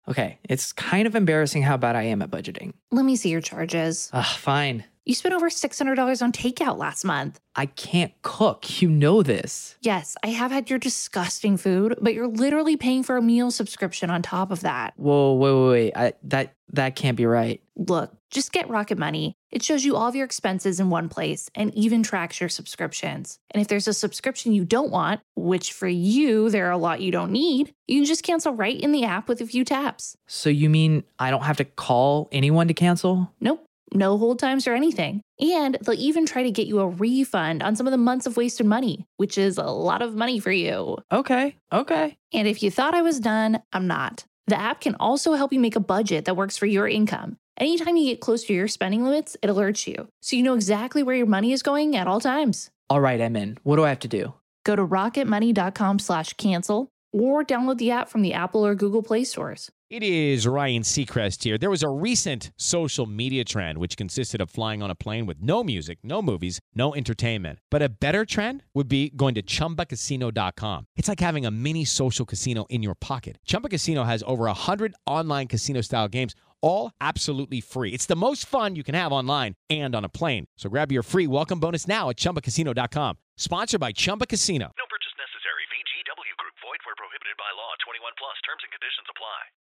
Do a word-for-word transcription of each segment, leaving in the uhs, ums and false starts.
Okay, it's kind of embarrassing how bad I am at budgeting. Let me see your charges. Ugh, fine. You spent over six hundred dollars on takeout last month. I can't cook. You know this. Yes, I have had your disgusting food, but you're literally paying for a meal subscription on top of that. Whoa, wait, wait, wait. I, that, that can't be right. Look, just get Rocket Money. It shows you all of your expenses in one place and even tracks your subscriptions. And if there's a subscription you don't want, which for you, there are a lot you don't need, you can just cancel right in the app with a few taps. So you mean I don't have to call anyone to cancel? Nope. No hold times or anything. And they'll even try to get you a refund on some of the months of wasted money, which is a lot of money for you. Okay, okay. And if you thought I was done, I'm not. The app can also help you make a budget that works for your income. Anytime you get close to your spending limits, it alerts you, so you know exactly where your money is going at all times. All right, I'm in. What do I have to do? Go to rocketmoney.com slash cancel or download the app from the Apple or Google Play stores. It is Ryan Seacrest here. There was a recent social media trend which consisted of flying on a plane with no music, no movies, no entertainment. But a better trend would be going to chumba casino dot com. It's like having a mini social casino in your pocket. Chumba Casino has over one hundred online casino-style games, all absolutely free. It's the most fun you can have online and on a plane. So grab your free welcome bonus now at chumba casino dot com. Sponsored by Chumba Casino. No purchase necessary. V G W Group. Void where prohibited by law. twenty-one plus. Terms and conditions apply.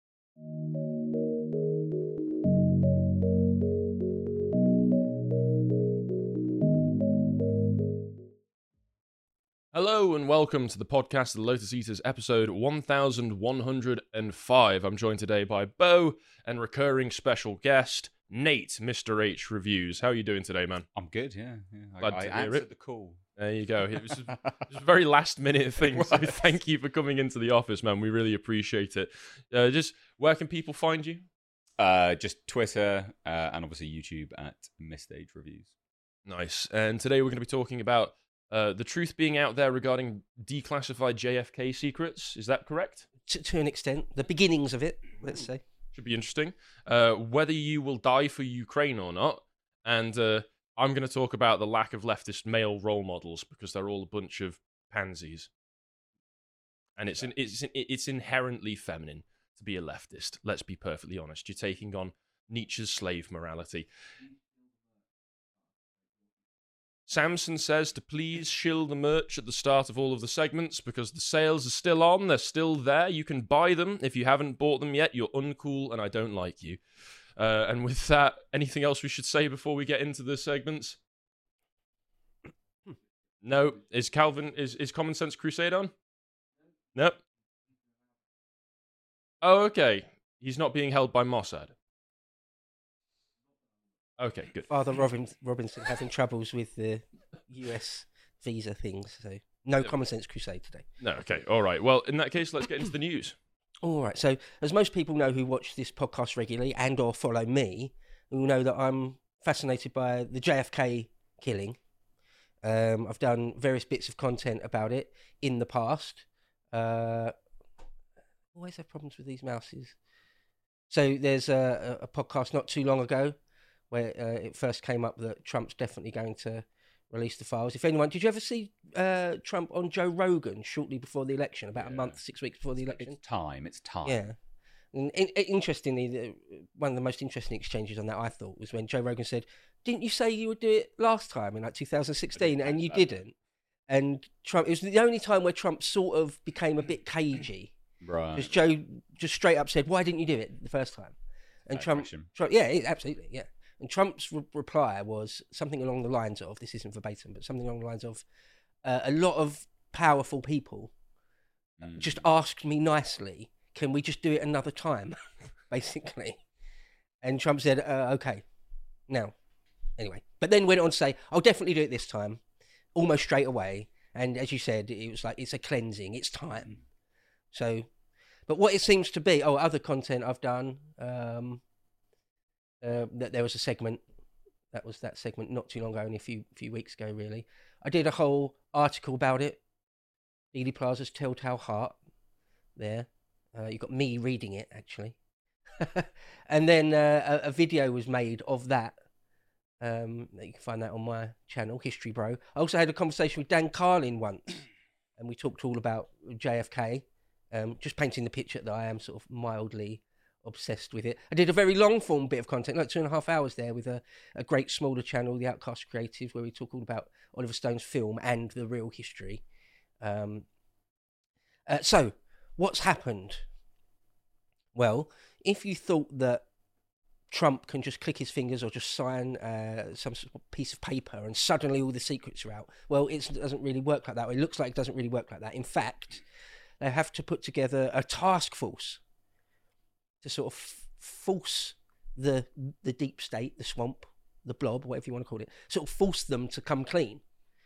Hello and welcome to the podcast, The Lotus Eaters, episode one thousand one hundred five. I'm joined today by Bo and recurring special guest, Nate, Mister H Reviews. How are you doing today, man? I'm good, yeah. yeah. Glad I, to I hear answered it. the call. There you go. It was, just, it was a very last minute thing, so thank you for coming into the office, man. We really appreciate it. Uh, just, where can people find you? Uh, just Twitter uh, and obviously YouTube at Mister H Reviews. Nice. And today we're going to be talking about uh, the truth being out there regarding declassified J F K secrets. Is that correct? To, to an extent. The beginnings of it, let's say. Should be interesting. Uh, whether you will die for Ukraine or not. And uh, I'm going to talk about the lack of leftist male role models because they're all a bunch of pansies. And it's in, it's in, it's inherently feminine to be a leftist. Let's be perfectly honest. You're taking on Nietzsche's slave morality. Samson says to please shill the merch at the start of all of the segments because the sales are still on. They're still there. You can buy them. If you haven't bought them yet, you're uncool and I don't like you. Uh, and with that, anything else we should say before we get into the segments? No. Is Calvin, is, is Common Sense Crusade on? Nope. Oh, okay. He's not being held by Mossad. Okay, good. Father Robin, Robinson having troubles with the U S visa things, so no Yeah. Common Sense Crusade today. No, okay, all right. Well, in that case, let's get into the news. All right, so as most people know who watch this podcast regularly and or follow me, will know that I'm fascinated by the J F K killing. Um, I've done various bits of content about it in the past. Uh, always have problems with these mouses. So there's a, a podcast not too long ago where uh, it first came up that Trump's definitely going to release the files. If anyone, did you ever see uh, Trump on Joe Rogan shortly before the election, about yeah. a month, six weeks before the election? It's time, it's time. Yeah. And in, interestingly, the, one of the most interesting exchanges on that, I thought, was when Joe Rogan said, didn't you say you would do it last time in like two thousand sixteen and you didn't? And Trump, it was the only time where Trump sort of became a bit cagey. Right. Because Joe just straight up said, why didn't you do it the first time? And Trump, Trump, yeah, absolutely, yeah. And Trump's re- reply was something along the lines of, this isn't verbatim, but something along the lines of, uh, a lot of powerful people mm. just asked me nicely, can we just do it another time, basically? And Trump said, uh, okay, now, anyway. But then went on to say, I'll definitely do it this time, almost straight away. And as you said, it was like, it's a cleansing, it's time. So, but what it seems to be, oh, other content I've done, um, Uh, that there was a segment, that was that segment not too long ago, only a few few weeks ago, really. I did a whole article about it, Dealey Plaza's Telltale Heart, there. Uh, you got me reading it, actually. And then uh, a, a video was made of that. Um, you can find that on my channel, History Bro. I also had a conversation with Dan Carlin once, and we talked all about J F K, um, just painting the picture that I am sort of mildly obsessed with it. I did a very long form bit of content, like two and a half hours there, with a, a great smaller channel, The Outcast Creative, where we talk all about Oliver Stone's film and the real history. Um, uh, so, what's happened? Well, if you thought that Trump can just click his fingers or just sign uh, some sort of piece of paper and suddenly all the secrets are out, well, it doesn't really work like that. It looks like it doesn't really work like that. In fact, they have to put together a task force to sort of f- force the the deep state, the swamp, the blob, whatever you want to call it, sort of force them to come clean.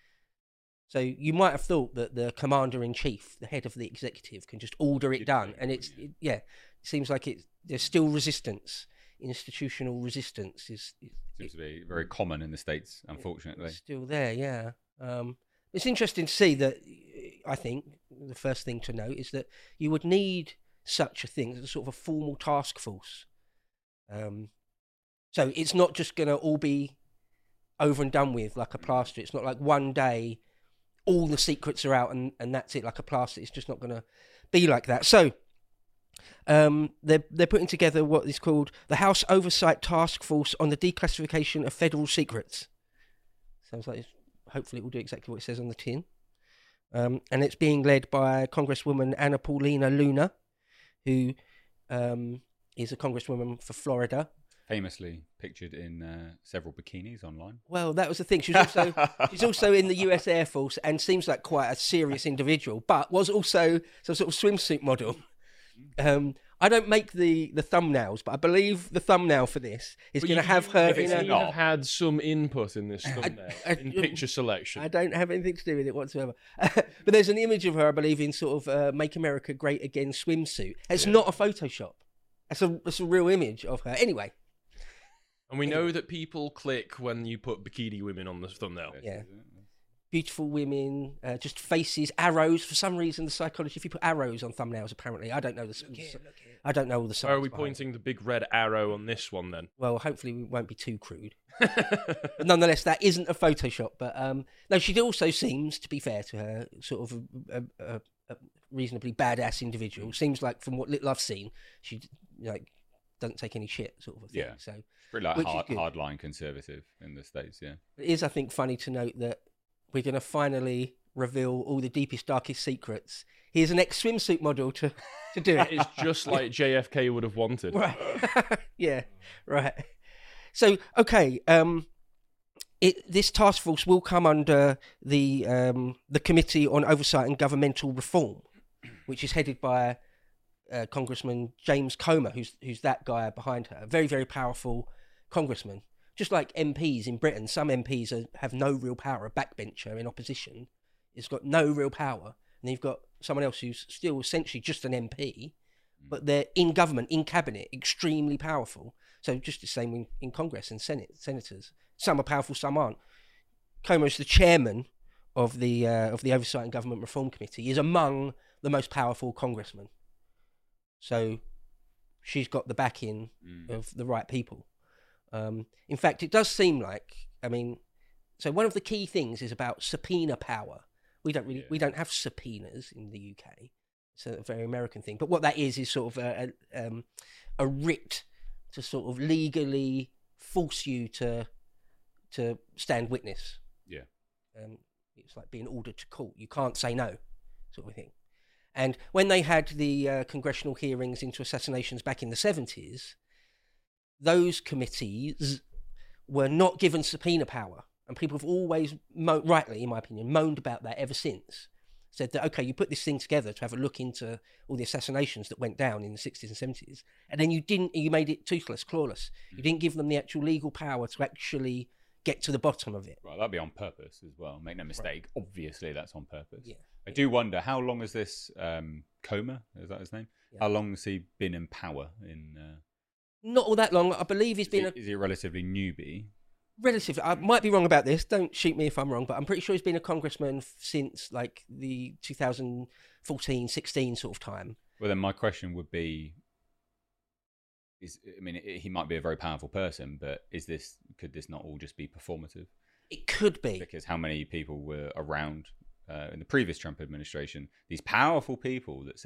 So you might have thought that the commander-in-chief, the head of the executive, can just order it done. And it's, it, yeah, it seems like it, there's still resistance. Institutional resistance is... is Seems to be very common in the States, unfortunately. It's still there, yeah. Um, it's interesting to see that, I think, the first thing to note is that you would need such a thing as a sort of a formal task force. Um, so it's not just going to all be over and done with like a plaster. It's not like one day all the secrets are out and, and that's it, like a plaster. It's just not going to be like that. So um, they're, they're putting together what is called the House Oversight Task Force on the Declassification of Federal Secrets. Sounds like it's, hopefully it will do exactly what it says on the tin. Um, and it's being led by Congresswoman Anna Paulina Luna, who um, is a congresswoman for Florida. Famously pictured in uh, several bikinis online. Well, that was the thing. She's also she's also in the U S Air Force and seems like quite a serious individual, but was also some sort of swimsuit model. Um, I don't make the, the thumbnails, but I believe the thumbnail for this is going to have her If in it's a... you have had some input in this thumbnail, I- in picture selection. I don't have anything to do with it whatsoever. But there's an image of her, I believe, in sort of uh, Make America Great Again swimsuit. It's Yeah. not a Photoshop. It's a, it's a real image of her. Anyway. And we know that people click when you put bikini women on the thumbnail. Yeah. Beautiful women, uh, just faces, arrows. For some reason, the psychology, if you put arrows on thumbnails, apparently, I don't know the I don't know all the science. Why are we behind it. pointing the big red arrow on this one then? Well, hopefully we won't be too crude. But nonetheless, that isn't a Photoshop. But um, no, she also seems, to be fair to her, sort of a, a, a, a reasonably badass individual. Seems like, from what little I've seen, she like doesn't take any shit, sort of a thing. Yeah. So Pretty like which is hard, good. hardline conservative in the States, yeah. it is, I think, funny to note that we're going to finally reveal all the deepest, darkest secrets. Here's an ex-swimsuit model to, to do it. It's just like J F K would have wanted. Right. Yeah, right. So, okay, um, it, this task force will come under the um, the Committee on Oversight and Governmental Reform, which is headed by uh, Congressman James Comer, who's who's that guy behind her. A very, very powerful congressman. Just like M Ps in Britain, some M Ps are, have no real power. A backbencher in opposition has got no real power. And then you've got someone else who's still essentially just an M P, but they're in government, in cabinet, extremely powerful. So just the same in, in Congress and Senate, senators. Some are powerful, some aren't. Comer's the chairman of the uh, of the Oversight and Government Reform Committee. He is among the most powerful congressmen. So she's got the backing Mm. of the right people. Um, in fact, it does seem like, I mean, so one of the key things is about subpoena power. We don't really, Yeah. we don't have subpoenas in the U K. It's a very American thing. But what that is is sort of a a, um, a writ to sort of legally force you to to stand witness. Yeah. Um, it's like being ordered to court. You can't say no, sort of thing. And when they had the uh, congressional hearings into assassinations back in the seventies, those committees were not given subpoena power. And people have always, mo- rightly, in my opinion, moaned about that ever since. Said that, okay, you put this thing together to have a look into all the assassinations that went down in the sixties and seventies, and then you didn't, you made it toothless, clawless. You didn't give them the actual legal power to actually get to the bottom of it. Right, that'd be on purpose as well. Make no mistake. Obviously, that's on purpose. Yeah. I do wonder how long has this um, Comer, is that his name? Yeah. How long has he been in power? In uh, Not all that long. I believe he's is, been he, a is he a relatively newbie? relatively, I might be wrong about this, don't shoot me if I'm wrong, but I'm pretty sure he's been a congressman f- since like the two thousand fourteen, sixteen sort of time. Well, then my question would be: Is I mean, i he might be a very powerful person, but is this could this not all just be performative? It could be. Because how many people were around uh, in the previous Trump administration? These powerful people that said,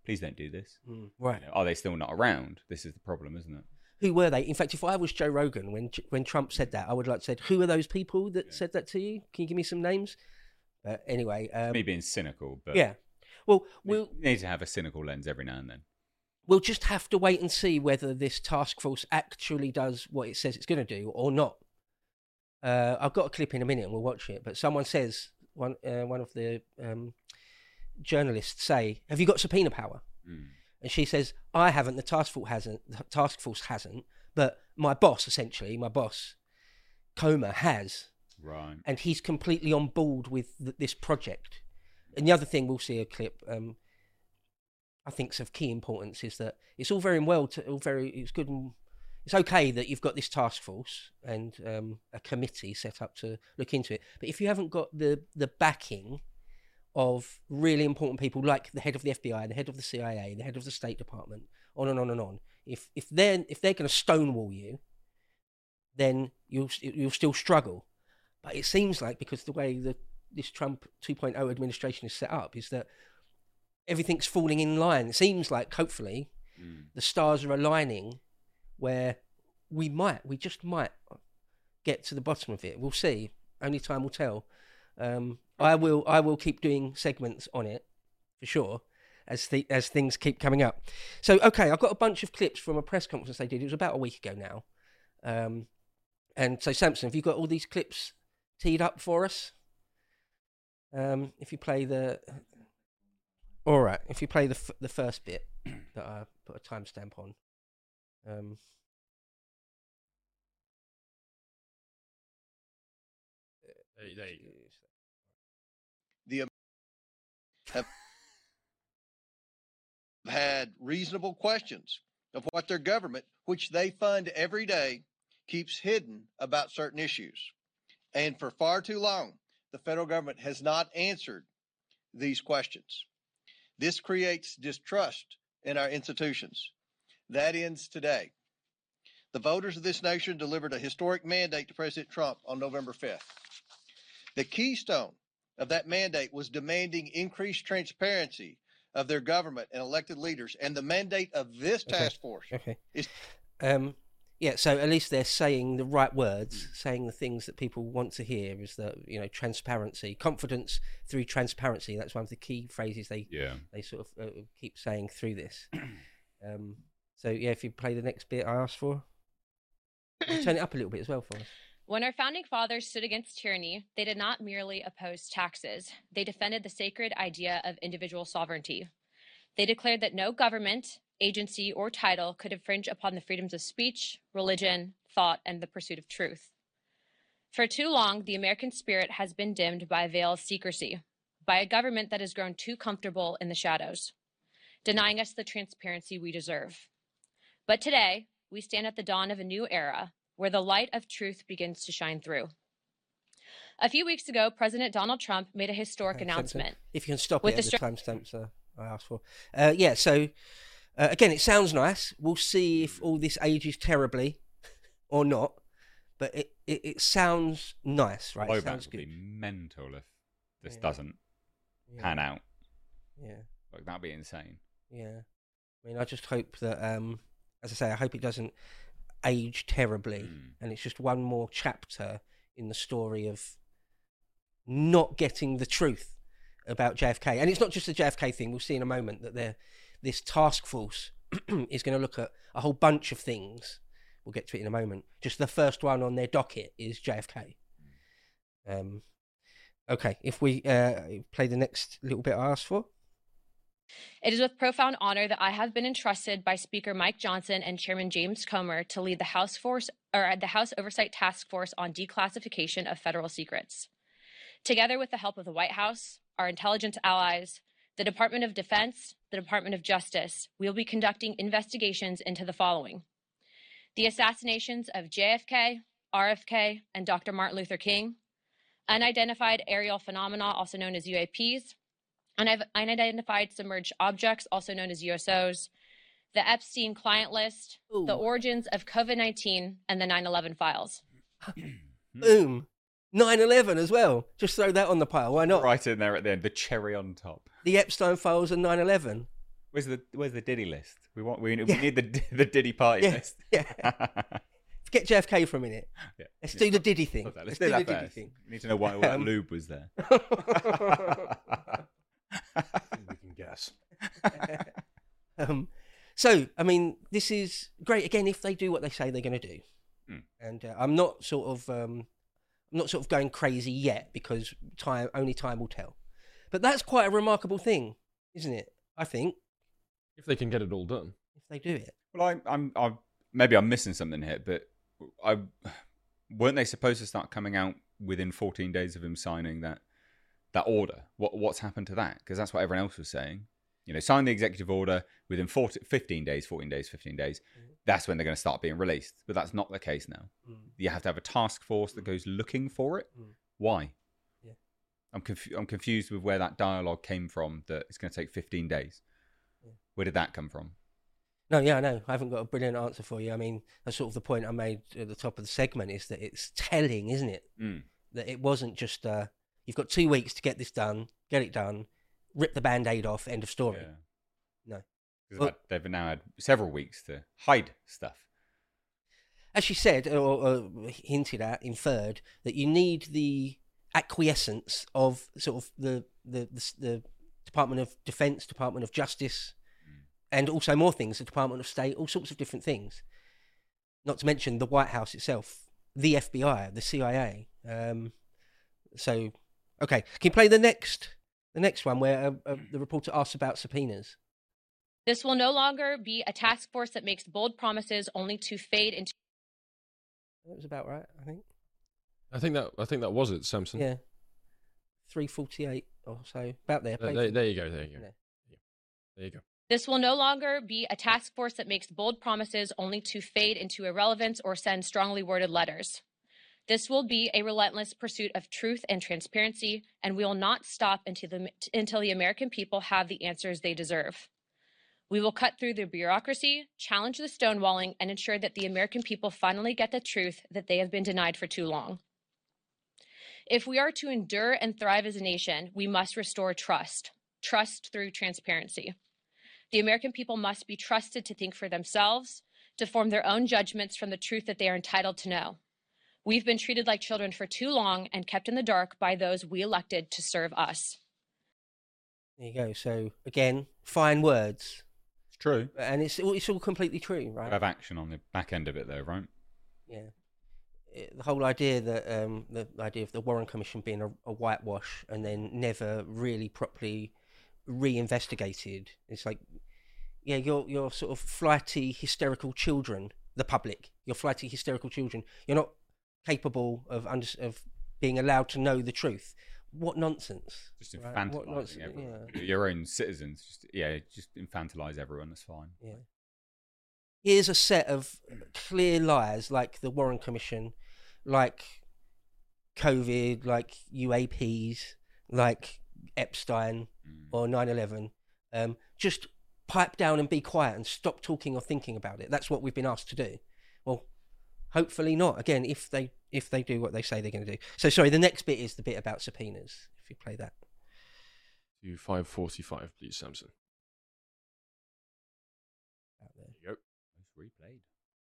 please don't do this. Mm, right. You know, are they still not around? This is the problem, isn't it? Who were they? In fact, if I was Joe Rogan, when when Trump said that, I would like to said, who are those people that Yeah. said that to you? Can you give me some names? Uh, anyway. Um, Me being cynical, but yeah. Well, we we'll, need to have a cynical lens every now and then. we'll just have to wait and see whether this task force actually does what it says it's going to do or not. Uh, I've got a clip in a minute and we'll watch it. But someone says, one uh, one of the um, journalists say, have you got subpoena power? Mm. And she says, I haven't, the task force hasn't, the task force hasn't, but my boss, essentially, my boss, Comer, has. Right. And he's completely on board with th- this project. And the other thing, we'll see a clip, um, I think is of key importance, is that it's all very well, to, all very, it's good and it's okay that you've got this task force and um, a committee set up to look into it. But if you haven't got the, the backing of really important people like the head of the F B I, the head of the C I A, the head of the State Department, on and on and on. If if they're if they're going to stonewall you, then you'll you'll still struggle. But it seems like, because the way that this Trump two point oh administration is set up, is that everything's falling in line. It seems like, hopefully, mm. the stars are aligning, where we might, we just might get to the bottom of it. We'll see. Only time will tell. Um, I will I will keep doing segments on it, for sure, as the, as things keep coming up. So, okay, I've got a bunch of clips from a press conference they did. It was about a week ago now. Um, and so, Samson, have you got all these clips teed up for us? Um, if you play the... All right, if you play the f- the first bit that I put a timestamp on. Um, There, there you go. The have had reasonable questions of what their government, which they fund every day, keeps hidden about certain issues. And for far too long, the federal government has not answered these questions. This creates distrust in our institutions. That ends today. The voters of this nation delivered a historic mandate to President Trump on November fifth. The keystone of that mandate was demanding increased transparency of their government and elected leaders. And the mandate of this okay. task force okay. is... Um, yeah, so at least they're saying the right words, saying the things that people want to hear, is that, you know, transparency, confidence through transparency. That's one of the key phrases they yeah. they sort of uh, keep saying through this. um, so, yeah, if you play the next bit I asked for, turn it up a little bit as well for us. When our founding fathers stood against tyranny, they did not merely oppose taxes. They defended the sacred idea of individual sovereignty. They declared that no government, agency, or title could infringe upon the freedoms of speech, religion, thought, and the pursuit of truth. For too long, the American spirit has been dimmed by a veil of secrecy, by a government that has grown too comfortable in the shadows, denying us the transparency we deserve. But today, we stand at the dawn of a new era, where the light of truth begins to shine through. A few weeks ago, President Donald Trump made a historic uh, announcement. If you can stop with it the at the timestamps uh, I asked for. Uh, yeah, so, uh, again, it sounds nice. We'll see if all this ages terribly or not, but it, it, it sounds nice, right? Blowback it sounds would good. be mental if this yeah. doesn't yeah. pan out. Yeah. Like, that'd be insane. Yeah. I mean, I just hope that, um, as I say, I hope it doesn't age terribly, mm. and it's just one more chapter in the story of not getting the truth about J F K. And it's not just the J F K thing. We'll see in a moment that they're, this task force is going to look at a whole bunch of things. We'll get to it in a moment. Just the first one on their docket is J F K. Um, okay, if we uh, play the next little bit I asked for. It is with profound honor that I have been entrusted by Speaker Mike Johnson and Chairman James Comer to lead the House Force or the House Oversight Task Force on Declassification of Federal Secrets. Together with the help of the White House, our intelligence allies, the Department of Defense, the Department of Justice, we will be conducting investigations into the following: the assassinations of J F K, R F K, and Doctor Martin Luther King, unidentified aerial phenomena, also known as U A Ps, unidentified submerged objects, also known as U S Os, the Epstein client list, Ooh. the origins of COVID nineteen, and the nine eleven files. Boom. nine eleven as well. Just throw that on the pile. Why not? Right in there at the end, the cherry on top. The Epstein files and nine eleven. Where's the Where's the Diddy list? We want we, we need the the Diddy party yeah, list. Yeah. Forget J F K for a minute. Yeah. Let's Yeah. do the Diddy thing. Let's, Let's do, do that the Diddy first. thing. We need to know why that Um, lube was there. We can guess. um, so, I mean, this is great. Again, if they do what they say they're going to do, Mm. and uh, I'm not sort of, um, I'm not sort of going crazy yet because time, only time will tell. But that's quite a remarkable thing, isn't it? I think If they can get it all done. if they do it. Well, I, I'm, I'm maybe I'm missing something here, but I weren't they supposed to start coming out within fourteen days of him signing that that order? What what's happened to that? Because that's what everyone else was saying. You know, sign the executive order within fourteen, fifteen days, fourteen days, fifteen days. Mm-hmm. That's when they're going to start being released. But that's not the case now. Mm. You have to have a task force that goes looking for it. Mm. Why? Yeah. I'm confu- I'm confused with where that dialogue came from. That it's going to take fifteen days. Yeah. Where did that come from? No, yeah, I know. I haven't got a brilliant answer for you. I mean, that's sort of the point I made at the top of the segment is that it's telling, isn't it? Mm. That it wasn't just, uh, you've got two weeks to get this done, get it done, rip the Band-Aid off, end of story. Yeah. No. Well, they've now had several weeks to hide stuff. As she said, or, or hinted at, inferred, that you need the acquiescence of sort of the, the, the, the Department of Defense, Department of Justice, and also more things, the Department of State, all sorts of different things. Not to mention the White House itself, the F B I, the C I A. Um, so, okay, can you play the next, the next one where uh, uh, the reporter asks about subpoenas? This will no longer be a task force that makes bold promises only to fade into. That was about right, I think. I think that I think that was it, Samson. Yeah, three forty-eight or so, about there. There, there, there you go. There you go. Yeah. There you go. This will no longer be a task force that makes bold promises only to fade into irrelevance or send strongly worded letters. This will be a relentless pursuit of truth and transparency, and we will not stop until the, until the American people have the answers they deserve. We will cut through the bureaucracy, challenge the stonewalling, and ensure that the American people finally get the truth that they have been denied for too long. If we are to endure and thrive as a nation, we must restore trust, trust through transparency. The American people must be trusted to think for themselves, to form their own judgments from the truth that they are entitled to know. We've been treated like children for too long and kept in the dark by those we elected to serve us. There you go. So, again, fine words. It's true. And it's, it's all completely true, right? Have action on the back end of it, though, right? Yeah. It, the whole idea that, um, the idea of the Warren Commission being a, a whitewash and then never really properly re-investigated. It's like, yeah, you're you're sort of flighty, hysterical children. The public, you're flighty, hysterical children. You're not capable of under, of being allowed to know the truth. What nonsense! Just right? infantilizing What nonsense, everyone. yeah. Your own citizens. Just yeah, just infantilize everyone. That's fine. Yeah. Here's a set of clear lies, like the Warren Commission, like COVID, like U A Ps, like Epstein mm. or nine eleven. Um, just pipe down and be quiet and stop talking or thinking about it. That's what we've been asked to do. Well, hopefully not. Again, if they if they do what they say they're going to do. So sorry, the next bit is the bit about subpoenas. If you play that. To five forty-five, please, Samson. Out there. There you go. It's replayed.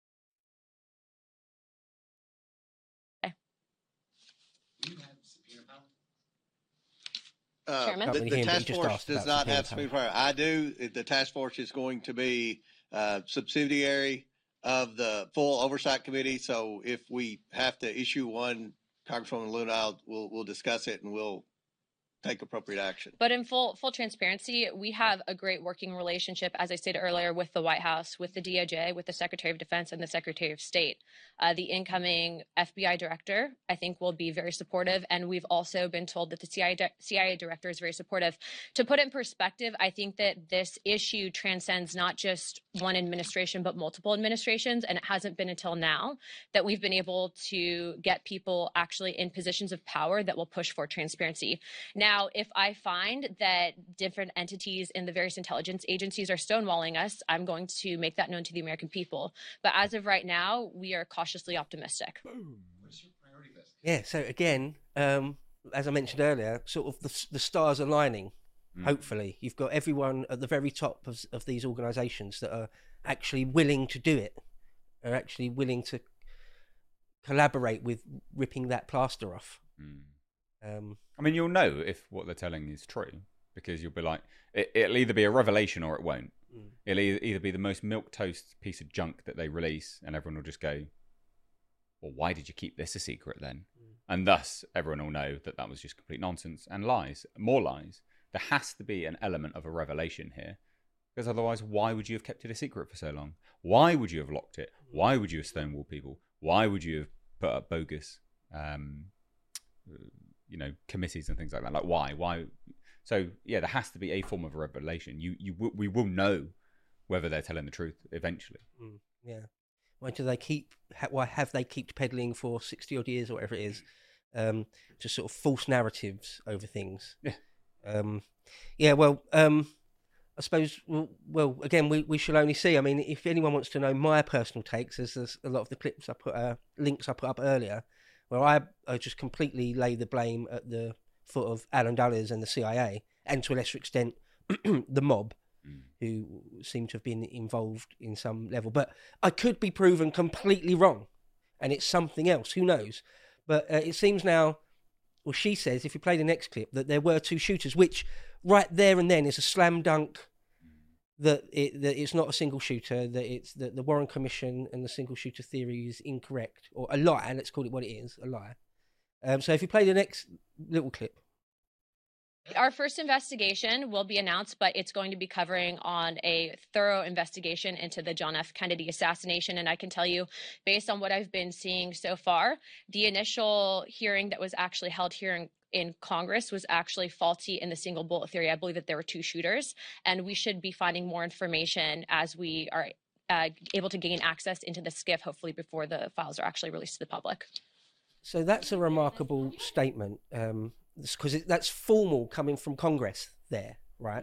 Uh, Chairman? the, Can't the really hear him, but task he just force asked does about not subpoena have subpoena power. I do. The task force is going to be uh, subsidiary of the full oversight committee. So if we have to issue one, Congresswoman Luna, we'll we'll discuss it and we'll take appropriate action. But in full full transparency, we have a great working relationship, as I stated earlier, with the White House, with the D O J, with the Secretary of Defense, and the Secretary of State. Uh, the incoming F B I director, I think, will be very supportive, and we've also been told that the C I A, di- C I A director is very supportive. To put it in perspective, I think that this issue transcends not just one administration, but multiple administrations, and it hasn't been until now that we've been able to get people actually in positions of power that will push for transparency. Now, if I find that different entities in the various intelligence agencies are stonewalling us, I'm going to make that known to the American people. But as of right now, we are cautiously optimistic. Yeah. So again, um, as I mentioned earlier, sort of the the stars aligning. Mm. Hopefully, you've got everyone at the very top of, of these organisations that are actually willing to do it, are actually willing to collaborate with ripping that plaster off. Mm. Um, I mean, you'll know if what they're telling is true, because you'll be like, it, it'll either be a revelation or it won't. Mm. It'll either, either be the most milquetoast piece of junk that they release, and everyone will just go, well, why did you keep this a secret then? Mm. And thus, everyone will know that that was just complete nonsense and lies, more lies. There has to be an element of a revelation here, because otherwise, why would you have kept it a secret for so long? Why would you have locked it? Why would you have stonewalled people? Why would you have put up bogus, um, you know, committees and things like that? Like, why? Why? So, yeah, there has to be a form of revelation. You, you, we will know whether they're telling the truth eventually. Mm, yeah. Why do they keep? Why have they kept peddling for sixty odd years or whatever it is, um, just sort of false narratives over things? Yeah. Um, yeah. Well, um, I suppose. Well, well, again, we, we shall only see. I mean, if anyone wants to know my personal takes, there's, there's a lot of the clips I put, uh, links I put up earlier, where I, I just completely lay the blame at the foot of Alan Dulles and the C I A, and to a lesser extent, the mob, mm. who seem to have been involved in some level. But I could be proven completely wrong, and it's something else. Who knows? But uh, it seems now, well, she says, if you play the next clip, that there were two shooters, which right there and then is a slam dunk that, it, that it's not a single shooter, that it's that the Warren Commission and the single shooter theory is incorrect, or a lie. Let's call it what it is, a lie. Um, so if you play the next little clip. Our first investigation will be announced, but it's going to be covering on a thorough investigation into the John F. Kennedy assassination. And I can tell you, based on what I've been seeing so far, the initial hearing that was actually held here in, in Congress was actually faulty in the single bullet theory. I believe that there were two shooters, and we should be finding more information as we are uh, able to gain access into the SCIF, hopefully before the files are actually released to the public. So that's a remarkable statement, um, because that's formal coming from Congress there, right?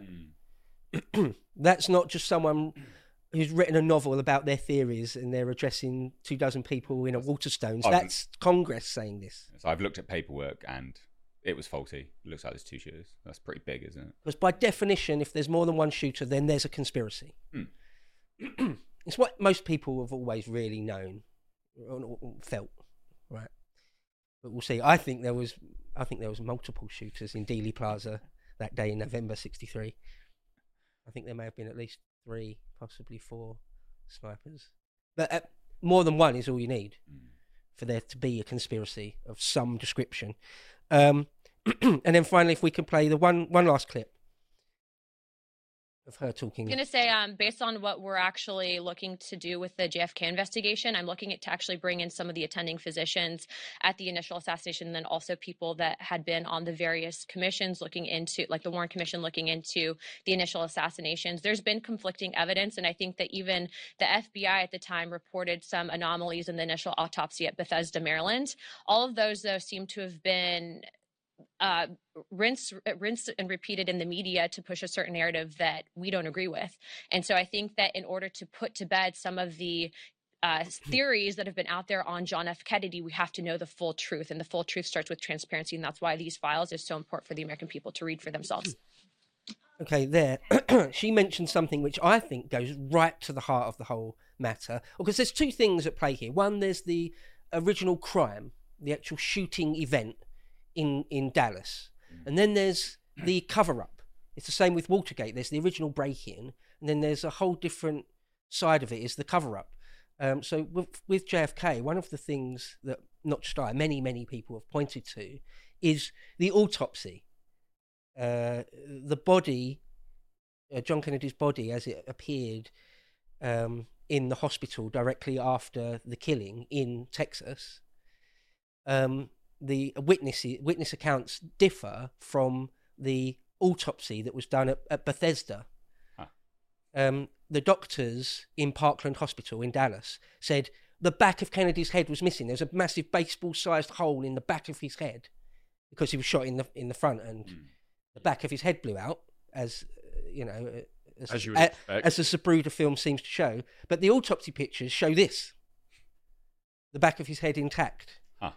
Mm. That's not just someone who's written a novel about their theories and they're addressing two dozen people in a Waterstones. I've, that's Congress saying this. So I've looked at paperwork and it was faulty. It looks like there's two shooters. That's pretty big, isn't it? Because by definition, if there's more than one shooter, then there's a conspiracy. Mm. It's what most people have always really known or felt, right? But we'll see. I think there was, I think there was multiple shooters in Dealey Plaza that day in November sixty-three. I think there may have been at least three, possibly four snipers. But uh, more than one is all you need mm. for there to be a conspiracy of some description. Um, and then finally, if we can play the one one last clip of her talking. I'm going to say, um, based on what we're actually looking to do with the J F K investigation, I'm looking at to actually bring in some of the attending physicians at the initial assassination, and then also people that had been on the various commissions looking into, like the Warren Commission looking into the initial assassinations. There's been conflicting evidence, and I think that even the F B I at the time reported some anomalies in the initial autopsy at Bethesda, Maryland. All of those, though, seem to have been uh rinsed rinsed and repeated in the media to push a certain narrative that we don't agree with. And so I think that in order to put to bed some of the uh theories that have been out there on John F. Kennedy, we have to know the full truth, and the full truth starts with transparency, and that's why these files are so important for the American people to read for themselves. Okay, there she mentioned something which I think goes right to the heart of the whole matter, because there's two things at play here. One, there's the original crime, the actual shooting event in in Dallas, and then there's the cover-up. It's the same with Watergate. There's the original break-in, and then there's a whole different side of it is the cover-up. Um, so with, with J F K, one of the things that not just I, many, many people have pointed to is the autopsy. Uh, the body, uh, John Kennedy's body as it appeared um, in the hospital directly after the killing in Texas, um, the witness witness accounts differ from the autopsy that was done at, at Bethesda. Huh. Um, the doctors in Parkland Hospital in Dallas said the back of Kennedy's head was missing. There's a massive baseball-sized hole in the back of his head because he was shot in the in the front, and mm. the back of his head blew out, as uh, you know, as, as, you would a, expect. as the Zapruder film seems to show. But the autopsy pictures show this: the back of his head intact. So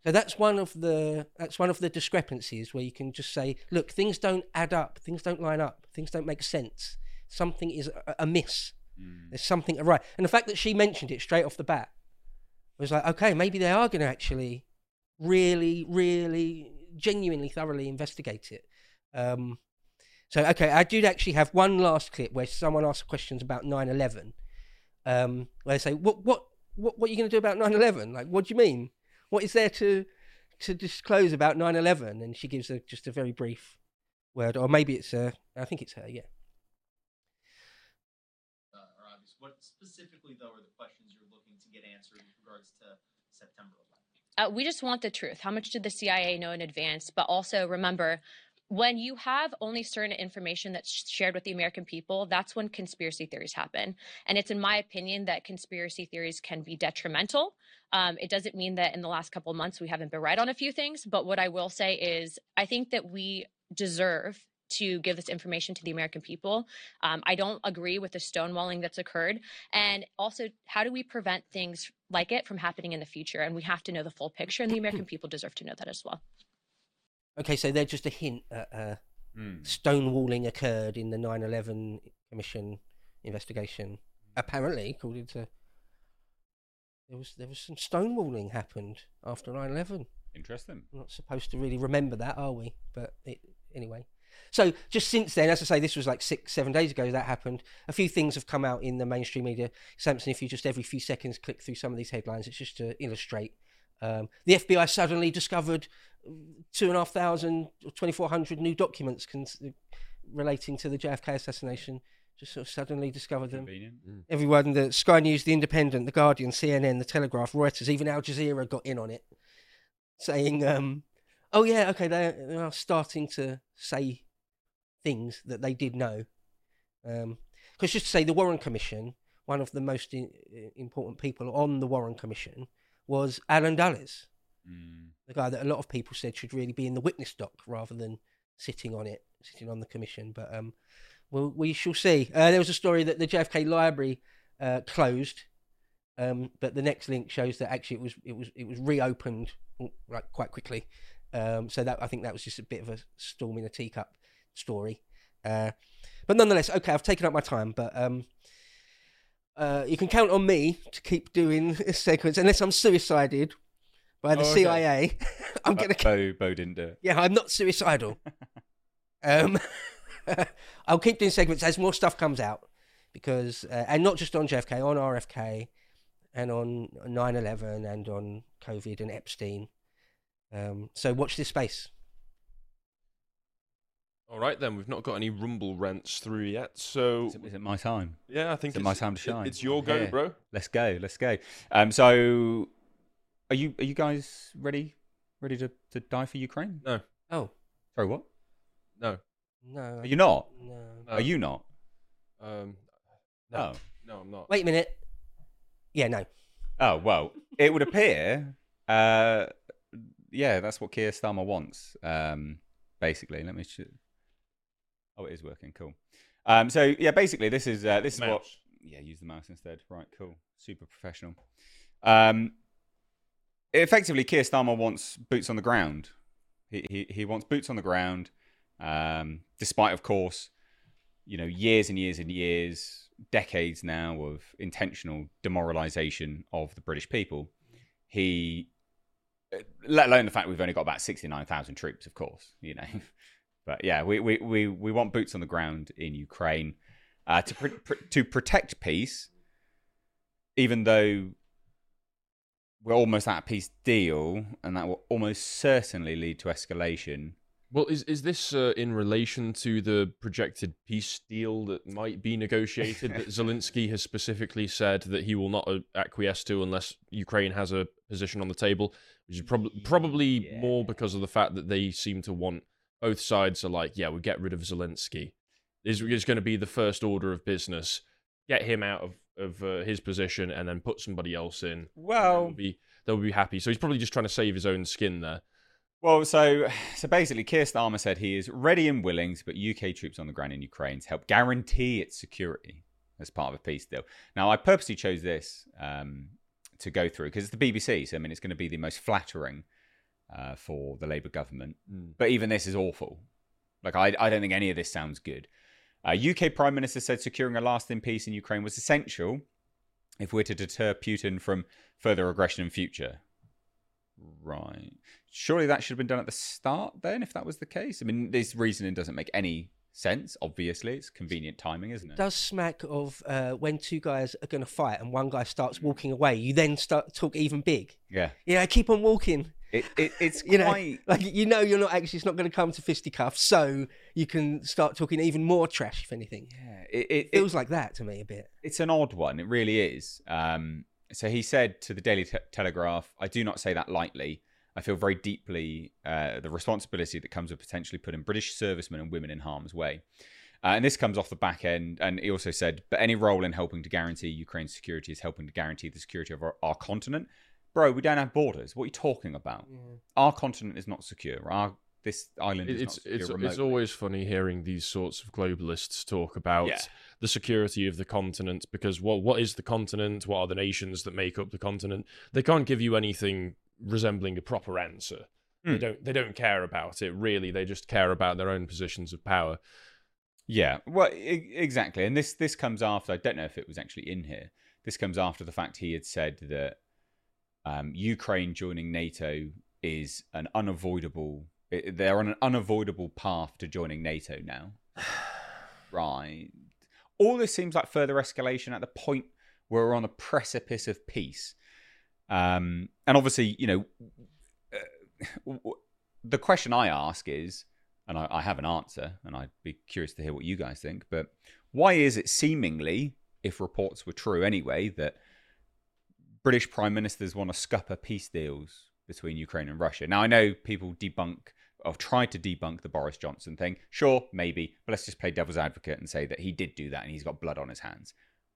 So that's one of the that's one of the discrepancies where you can just say, look, things don't add up, things don't line up, things don't make sense. Something is amiss. Mm. There's something awry. And the fact that she mentioned it straight off the bat was like, okay, maybe they are going to actually really, really, genuinely, thoroughly investigate it. Um, so, okay, I did actually have one last clip where someone asked questions about nine eleven. Um, where they say, what, what, what, what are you going to do about nine eleven? Like, what do you mean? What is there to to disclose about nine eleven? And she gives a, just a very brief word, or maybe it's her. I think it's her, yeah. Uh, or obvious. What specifically, though, are the questions you're looking to get answered with regards to September eleventh? Uh, we just want the truth. How much did the C I A know in advance? But also remember, when you have only certain information that's shared with the American people, that's when conspiracy theories happen. And it's in my opinion that conspiracy theories can be detrimental. Um, it doesn't mean that in the last couple of months we haven't been right on a few things. But what I will say is I think that we deserve to give this information to the American people. Um, I don't agree with the stonewalling that's occurred. And also, how do we prevent things like it from happening in the future? And we have to know the full picture, and the American people deserve to know that as well. Okay, so they're just a hint at uh, mm. stonewalling occurred in the nine eleven Commission investigation. Apparently, according to there was there was some stonewalling happened after nine eleven. Interesting. We're not supposed to really remember that, are we? But it, anyway. So just since then, as I say, this was like six, seven days ago that happened. A few things have come out in the mainstream media. Samson, if you just every few seconds click through some of these headlines, it's just to illustrate. Um, the F B I suddenly discovered two and a half thousand or twenty-four hundred new documents cons- relating to the J F K assassination. Just sort of suddenly discovered them. Mm. Everyone, the Sky News, The Independent, The Guardian, C N N, The Telegraph, Reuters, even Al Jazeera got in on it, saying, um, "Oh yeah, okay, they are starting to say things that they did know." Because um, just to say, the Warren Commission, one of the most in, important people on the Warren Commission was Alan Dulles, mm. the guy that a lot of people said should really be in the witness dock rather than sitting on it, sitting on the commission. But um, well, we shall see. Uh, there was a story that the J F K Library uh, closed, um, but the next link shows that actually it was it was it was reopened like quite quickly. Um, so that I think that was just a bit of a storm in a teacup story. Uh, but nonetheless, okay, I've taken up my time, but. Um, Uh, you can count on me to keep doing this sequence unless I'm suicided by the oh, okay. C I A. I'm Bo, gonna. Bo, Bo didn't do it. Yeah, I'm not suicidal. um, I'll keep doing segments as more stuff comes out, because uh, and not just on J F K, on R F K, and on nine eleven, and on COVID and Epstein. Um, so watch this space. All right, then. We've not got any Rumble rents through yet, so... Is it, is it my time? Yeah, I think is it it's... my time to shine? It's your go, yeah. bro. Let's go, let's go. Um, so, are you are you guys ready ready to, to die for Ukraine? No. Oh. Sorry, what? No. No. Are you not? No. no. Are you not? Um, no. Oh. No, I'm not. Wait a minute. Yeah, no. Oh, well, it would appear... Uh, yeah, that's what Keir Starmer wants, um, basically. Let me... Sh- Oh, it is working. Cool. Um, so yeah, basically, this is uh, this is mouse. what. Yeah, use the mouse instead. Right. Cool. Super professional. Um, effectively, Keir Starmer wants boots on the ground. He he he wants boots on the ground. Um, despite, of course, you know, years and years and years, decades now of intentional demoralisation of the British people. He, let alone the fact we've only got about sixty-nine thousand troops, of course. You know. But yeah, we, we, we, we want boots on the ground in Ukraine uh, to pr- pr- to protect peace, even though we're almost at a peace deal, and that will almost certainly lead to escalation. Well, is is this uh, in relation to the projected peace deal that might be negotiated that Zelensky has specifically said that he will not acquiesce to unless Ukraine has a position on the table, which is prob- probably yeah. more because of the fact that they seem to want... Both sides are like, yeah, we'll get rid of Zelensky. Is is going to be the first order of business. Get him out of, of uh, his position and then put somebody else in. Well... They'll be, they'll be happy. So he's probably just trying to save his own skin there. Well, so so basically, Keir Starmer said he is ready and willing to put U K troops on the ground in Ukraine to help guarantee its security as part of a peace deal. Now, I purposely chose this um, to go through because it's the B B C, so I mean, it's going to be the most flattering uh, for the Labour government. Mm. But even this is awful. Like, I, I don't think any of this sounds good. Uh, U K Prime Minister said securing a lasting peace in Ukraine was essential if we're to deter Putin from further aggression in future. Right. Surely that should have been done at the start then, if that was the case. I mean, this reasoning doesn't make any sense, obviously. It's convenient timing, isn't it? It does smack of uh, when two guys are going to fight and one guy starts walking away, you then start to talk even big. Yeah. Yeah, keep on walking. It, it, it's you quite... know, like, you know you're not actually, it's not going to come to fisticuffs, so you can start talking even more trash, if anything. Yeah, it, it, it feels it, like that to me a bit. It's an odd one. It really is. Um, so he said to the Daily Te- Telegraph, I do not say that lightly. I feel very deeply uh, the responsibility that comes with potentially putting British servicemen and women in harm's way. Uh, and this comes off the back end. And he also said, but any role in helping to guarantee Ukraine's security is helping to guarantee the security of our, our continent. Bro, we don't have borders. What are you talking about? Yeah. Our continent is not secure. Our This island is it's, not secure it's, remotely. It's always funny hearing these sorts of globalists talk about yeah. the security of the continent, because, well, what is the continent? What are the nations that make up the continent? They can't give you anything resembling a proper answer. Mm. They don't. They don't care about it, really. They just care about their own positions of power. Yeah, well, I- exactly. And this this comes after, I don't know if it was actually in here, this comes after the fact he had said that um, Ukraine joining NATO is an unavoidable, they're on an unavoidable path to joining NATO now. Right. All this seems like further escalation at the point where we're on the precipice of peace. Um, and obviously, you know, uh, the question I ask is, and I, I have an answer, and I'd be curious to hear what you guys think, but why is it seemingly, if reports were true anyway, that British prime ministers want to scupper peace deals between Ukraine and Russia? Now, I know people debunk, or tried to debunk the Boris Johnson thing. Sure, maybe, but let's just play devil's advocate and say that he did do that and he's got blood on his hands.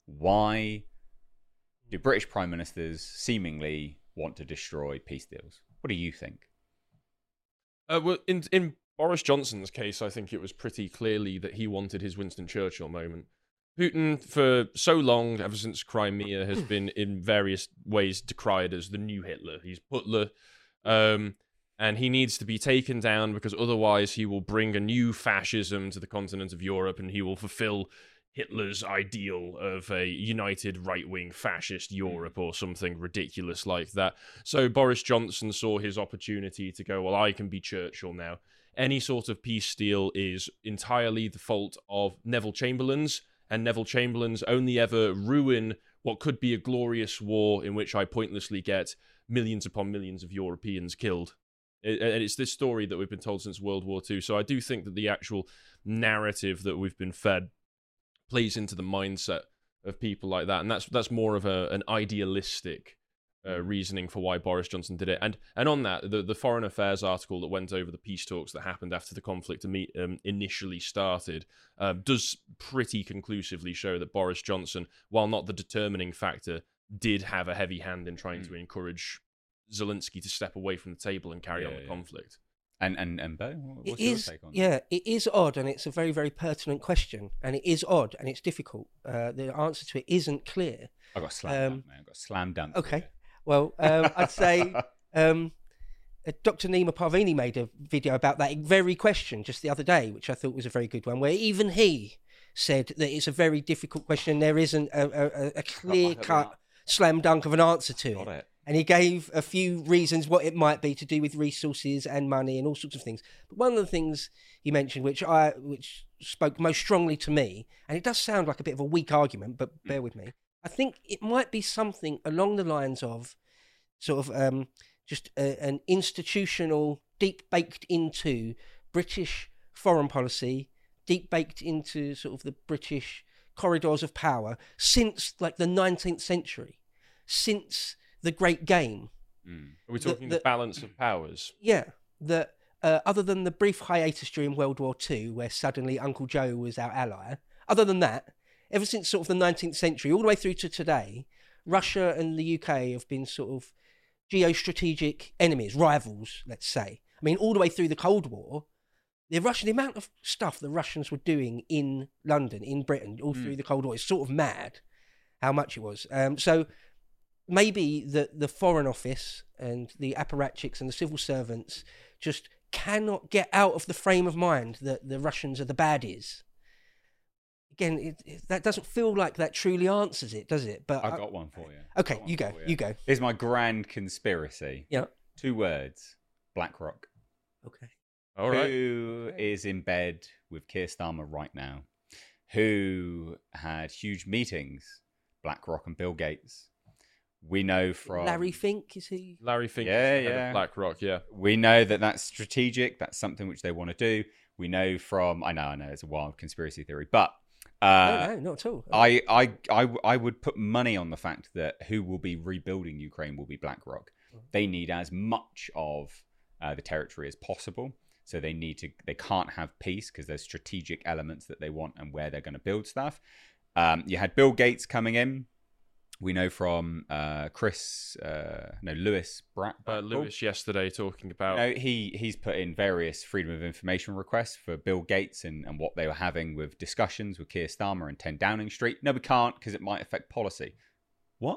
Why do British prime ministers seemingly want to destroy peace deals? What do you think? Uh, well, in in Boris Johnson's case, I think it was pretty clearly that he wanted his Winston Churchill moment. Putin, for so long, ever since Crimea, has been in various ways decried as the new Hitler. He's Butler, um, and he needs to be taken down because otherwise he will bring a new fascism to the continent of Europe, and he will fulfill Hitler's ideal of a united right-wing fascist Europe or something ridiculous like that. So Boris Johnson saw his opportunity to go, well, I can be Churchill now. Any sort of peace deal is entirely the fault of Neville Chamberlain's, and Neville Chamberlain's only ever ruin what could be a glorious war in which I pointlessly get millions upon millions of Europeans killed. And it's this story that we've been told since World War Two. So I do think that the actual narrative that we've been fed plays into the mindset of people like that, and that's that's more of a an idealistic uh, reasoning for why Boris Johnson did it. And and on that, the the Foreign Affairs article that went over the peace talks that happened after the conflict um, initially started uh, does pretty conclusively show that Boris Johnson, while not the determining factor, did have a heavy hand in trying mm. to encourage Zelensky to step away from the table and carry yeah, on the yeah. conflict. And and and Bo, what's it your is, take on yeah, that? it is odd, and it's a very, very pertinent question, and it is odd, and it's difficult. Uh, the answer to it isn't clear. I got slam Um, dunk, man. I got slam dunk. Okay, well, um, I'd say um, uh, Doctor Nima Parvini made a video about that very question just the other day, which I thought was a very good one, where even he said that it's a very difficult question. There isn't a, a, a clear-cut slam dunk of an answer to Got it. it. And he gave a few reasons what it might be to do with resources and money and all sorts of things. But one of the things he mentioned, which I which spoke most strongly to me, and it does sound like a bit of a weak argument, but bear with me. I think it might be something along the lines of sort of um, just a, an institutional, deep baked into British foreign policy, deep baked into sort of the British corridors of power since like the nineteenth century, since the Great Game. Mm. Are we talking the, the, the balance of powers? Yeah, that uh, other than the brief hiatus during World War Two, where suddenly Uncle Joe was our ally, other than that, ever since sort of the nineteenth century, all the way through to today, Russia and the U K have been sort of geostrategic enemies, rivals, let's say. I mean, all the way through the Cold War, the Russian, the amount of stuff the Russians were doing in London, in Britain, all mm. through the Cold War, is sort of mad how much it was. Um, so maybe the, the Foreign Office and the apparatchiks and the civil servants just cannot get out of the frame of mind that the Russians are the baddies. Again, it, it, that doesn't feel like that truly answers it, does it? But I've I, got one for you. Okay, you go, you. you go. Here's my grand conspiracy. Yeah. Two words. BlackRock. Okay. All right. Who is in bed with Keir Starmer right now? Who had huge meetings? BlackRock and Bill Gates. We know from Larry Fink, is he? Larry Fink yeah, is the head yeah. of BlackRock, yeah. We know that that's strategic. That's something which they want to do. We know from, I know, I know, it's a wild conspiracy theory, but uh, no, no, not at all. I, I, I, I would put money on the fact that who will be rebuilding Ukraine will be BlackRock. They need as much of uh, the territory as possible. So they need to, they can't have peace because there's strategic elements that they want and where they're going to build stuff. Um, you had Bill Gates coming in. We know from uh, Chris, uh, no, Lewis Bratt. Uh, Lewis yesterday talking about... No, he, he's put in various freedom of information requests for Bill Gates and, and what they were having with discussions with Keir Starmer and ten Downing Street. No, we can't because it might affect policy. What?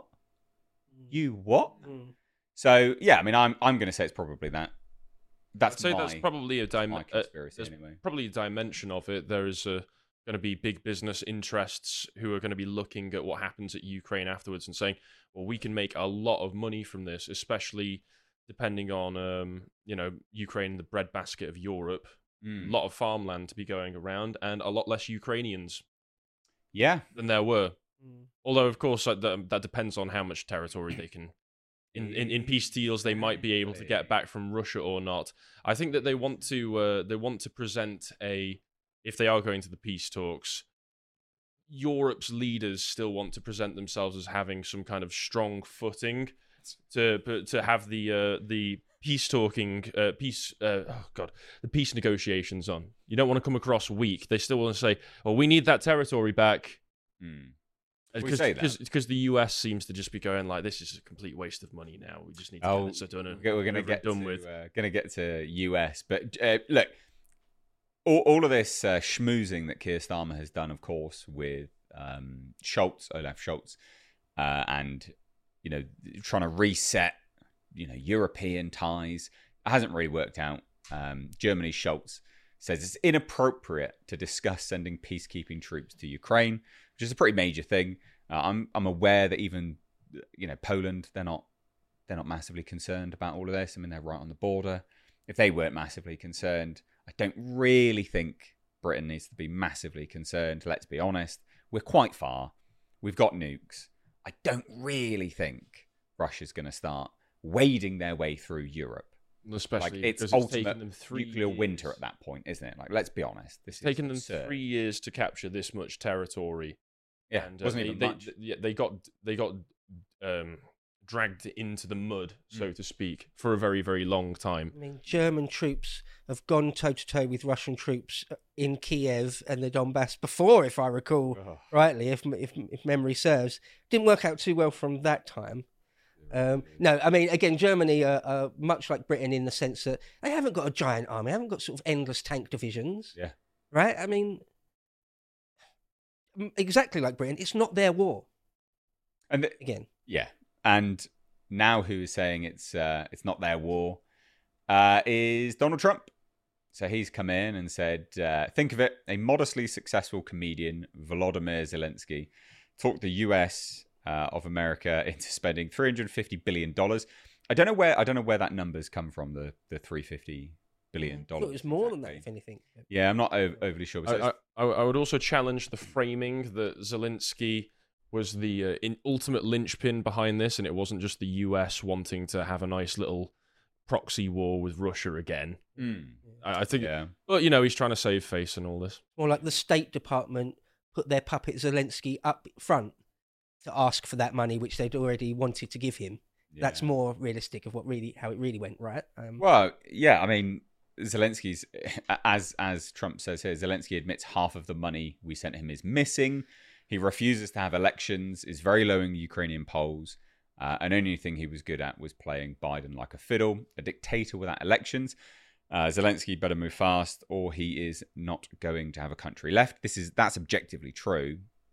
You what? Mm. So, yeah, I mean, I'm I'm going to say it's probably that. That's I'd say my, that's probably a dim- my uh, conspiracy there's anyway. probably a dimension of it. There is a going to be big business interests who are going to be looking at what happens at Ukraine afterwards and saying, well, we can make a lot of money from this, especially depending on, um, you know, Ukraine, the breadbasket of Europe, Mm. a lot of farmland to be going around and a lot less Ukrainians Yeah. than there were. Mm. Although, of course, that, that that depends on how much territory they can... In, in, in peace deals, they might be able to get back from Russia or not. I think that they want to uh, they want to present a... If they are going to the peace talks, Europe's leaders still want to present themselves as having some kind of strong footing to to have the uh, the peace talking uh, peace uh, oh god the peace negotiations on. You don't want to come across weak. They still want to say, "Oh, we need that territory back." Mm. Because say that. because the U S seems to just be going like, this is a complete waste of money now. We just need to Oh, get this done and we're going to over and get done to, with. uh, going to get to U S, but uh, look, all, all of this uh, schmoozing that Keir Starmer has done, of course, with um, Scholz, Olaf Scholz, uh, and you know, trying to reset, you know, European ties, it hasn't really worked out. Um, Germany's Scholz says it's inappropriate to discuss sending peacekeeping troops to Ukraine, which is a pretty major thing. Uh, I'm I'm aware that even you know Poland, they're not they're not massively concerned about all of this. I mean, they're right on the border. If they weren't massively concerned, I don't really think Britain needs to be massively concerned. Let's be honest, we're quite far. We've got nukes. I don't really think Russia's going to start wading their way through Europe. Especially like it's because it's ultimate taken them three nuclear years. winter at that point, isn't it? Like, let's be honest, this It's is taken them absurd. three years to capture this much territory. Yeah, and, uh, wasn't they, even they, much. They, they got they got um, dragged into the mud, so Mm. to speak, for a very very long time. I mean, German troops have gone toe to toe with Russian troops in Kiev and the Donbass before, if I recall Oh. rightly, if, if if memory serves. Didn't work out too well from that time. Um, no, I mean, again, Germany are, are much like Britain in the sense that they haven't got a giant army, they haven't got sort of endless tank divisions. Yeah. Right? I mean, exactly like Britain, it's not their war. And th- Again. yeah, and now who is saying it's uh, it's not their war uh, is Donald Trump. So he's come in and said, uh, think of it, a modestly successful comedian, Volodymyr Zelensky, talked the U S uh, of America into spending three hundred fifty billion dollars. I don't know where I don't know where that number's come from, the the three hundred fifty billion I dollars. thought it was more than that, if anything. Yeah, I'm not o- overly sure. But I, I, I would also challenge the framing that Zelensky was the uh, in ultimate linchpin behind this, and it wasn't just the U S wanting to have a nice little proxy war with Russia again. Mm. I, I think, yeah. Well, you know, he's trying to save face and all this. More like the State Department put their puppet Zelensky up front to ask for that money, which they'd already wanted to give him. That's Yeah. more realistic of what really how it really went, right? Um, Well, yeah, I mean, Zelensky's, as as Trump says here, Zelensky admits half of the money we sent him is missing. He refuses to have elections, is very low in Ukrainian polls, uh, and only thing he was good at was playing Biden like a fiddle, a dictator without elections. Uh, Zelensky better move fast, or he is not going to have a country left. This is that's objectively true.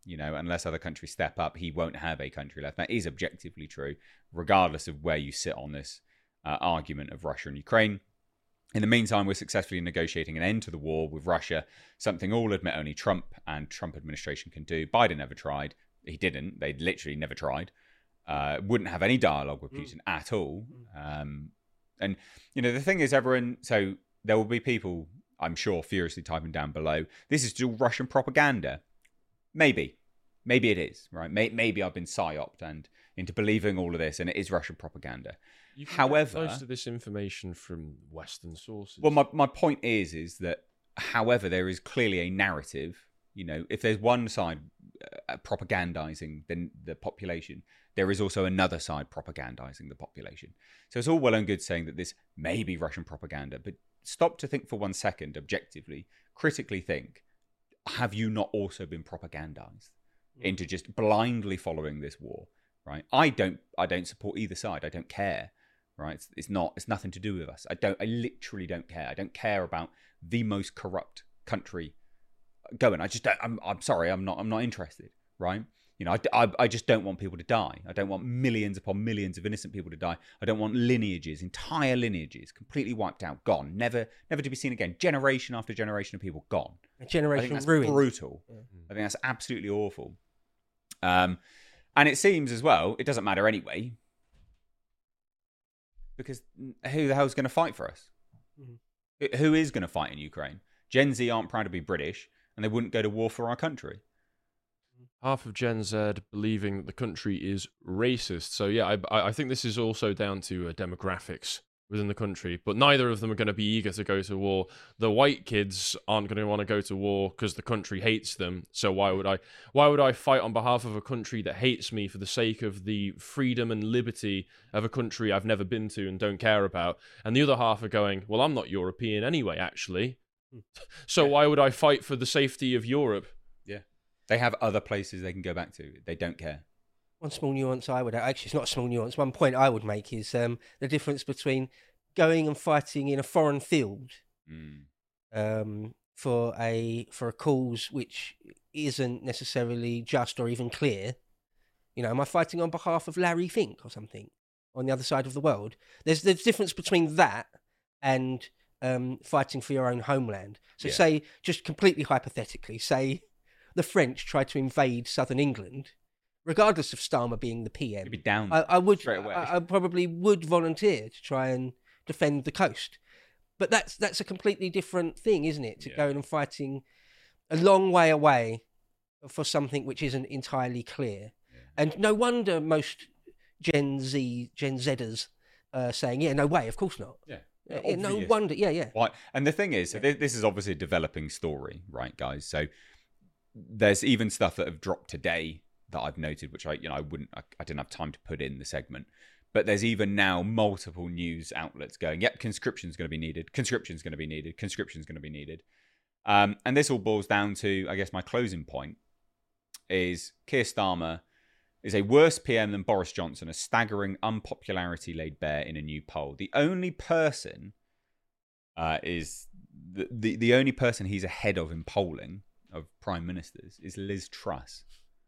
You know, unless other countries step up, he won't have a country left. That is objectively true, regardless of where you sit on this uh, argument of Russia and Ukraine. In the meantime, we're successfully negotiating an end to the war with Russia, something all admit only Trump and Trump administration can do. Biden never tried. He didn't. They literally never tried. Uh, wouldn't have any dialogue with Putin mm. at all. Um, and, you know, the thing is, everyone... So there will be people, I'm sure, furiously typing down below, this is still Russian propaganda. Maybe. Maybe it is, right? Maybe I've been psyoped and into believing all of this, and it is Russian propaganda. You can However, get most of this information from Western sources. Well, my, my point is, is that, however, there is clearly a narrative. You know, if there's one side uh, propagandizing the, the population, there is also another side propagandizing the population. So it's all well and good saying that this may be Russian propaganda, but stop to think for one second, objectively, critically think, have you not also been propagandized into just blindly following this war, right? I don't I don't support either side. I don't care, right? It's, it's not it's nothing to do with us. I don't I literally don't care. I don't care about the most corrupt country going. I just don't, I'm I'm sorry, I'm not I'm not interested, right? You know, I, I, I just don't want people to die. I don't want millions upon millions of innocent people to die. I don't want lineages, entire lineages, completely wiped out, gone, never, never to be seen again. Generation after generation of people gone. A generation I think that's ruined. Brutal. Yeah. I think that's absolutely awful. Um, and it seems as well, it doesn't matter anyway, because who the hell's going to fight for us? Mm-hmm. Who is going to fight in Ukraine? Gen Z aren't proud to be British, and they wouldn't go to war for our country. Half of Gen Z believing that the country is racist. So yeah, I, I think this is also down to uh, demographics within the country. But neither of them are going to be eager to go to war. The white kids aren't going to want to go to war because the country hates them. So why would I? Why would I fight on behalf of a country that hates me for the sake of the freedom and liberty of a country I've never been to and don't care about? And the other half are going, well, I'm not European anyway, actually. So why would I fight for the safety of Europe? They have other places they can go back to. They don't care. One small nuance I would... Actually, it's not a small nuance. One point I would make is um, the difference between going and fighting in a foreign field mm. um, for a for a cause which isn't necessarily just or even clear. You know, am I fighting on behalf of Larry Fink or something on the other side of the world? There's there's a difference between that and um, fighting for your own homeland. So yeah. say, just completely hypothetically, say... the French tried to invade southern England, regardless of Starmer being the P M. You'd be down I, I would, straight away. I, I probably would volunteer to try and defend the coast. But that's that's a completely different thing, isn't it? To yeah. go and fighting a long way away for something which isn't entirely clear. Yeah. And no wonder most Gen Z, Gen Zers uh, saying, yeah, no way, of course not. Yeah. yeah no wonder, yeah, yeah. Right. And the thing is, yeah. so this is obviously a developing story, right, guys? So there's even stuff that have dropped today that I've noted, which I, you know, I wouldn't, I, I didn't have time to put in the segment. But there's even now multiple news outlets going, yep, conscription's going to be needed. Conscription's going to be needed. Conscription's going to be needed. Um, and this all boils down to, I guess, my closing point is Keir Starmer is a worse P M than Boris Johnson, a staggering unpopularity laid bare in a new poll. The only person uh, is the, the the only person he's ahead of in polling of prime ministers is Liz Truss,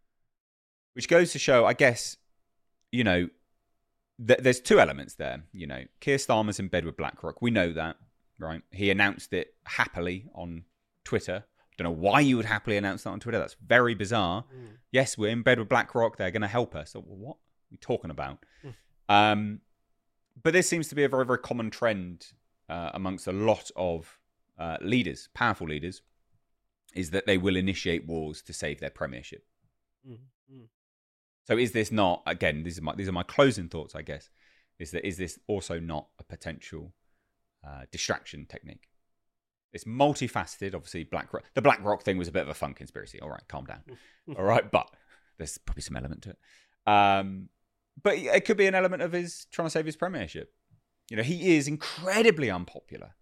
which goes to show, I guess, you know, th- there's two elements there. You know, Keir Starmer's in bed with BlackRock. We know that, right? He announced it happily on Twitter. I don't know why you would happily announce that on Twitter. That's very bizarre. Mm. Yes, we're in bed with BlackRock. They're going to help us. So, well, what are we talking about? Mm. Um, but this seems to be a very, very common trend uh, amongst a lot of uh, leaders, powerful leaders, is that they will initiate wars to save their premiership. Mm-hmm. So is this not, again, these are my these are my closing thoughts, I guess, is that is this also not a potential uh, distraction technique? It's multifaceted, obviously. BlackRock, the BlackRock thing was a bit of a fun conspiracy. All right, calm down. All right, but there's probably some element to it. Um, but it could be an element of his trying to save his premiership. You know, he is incredibly unpopular.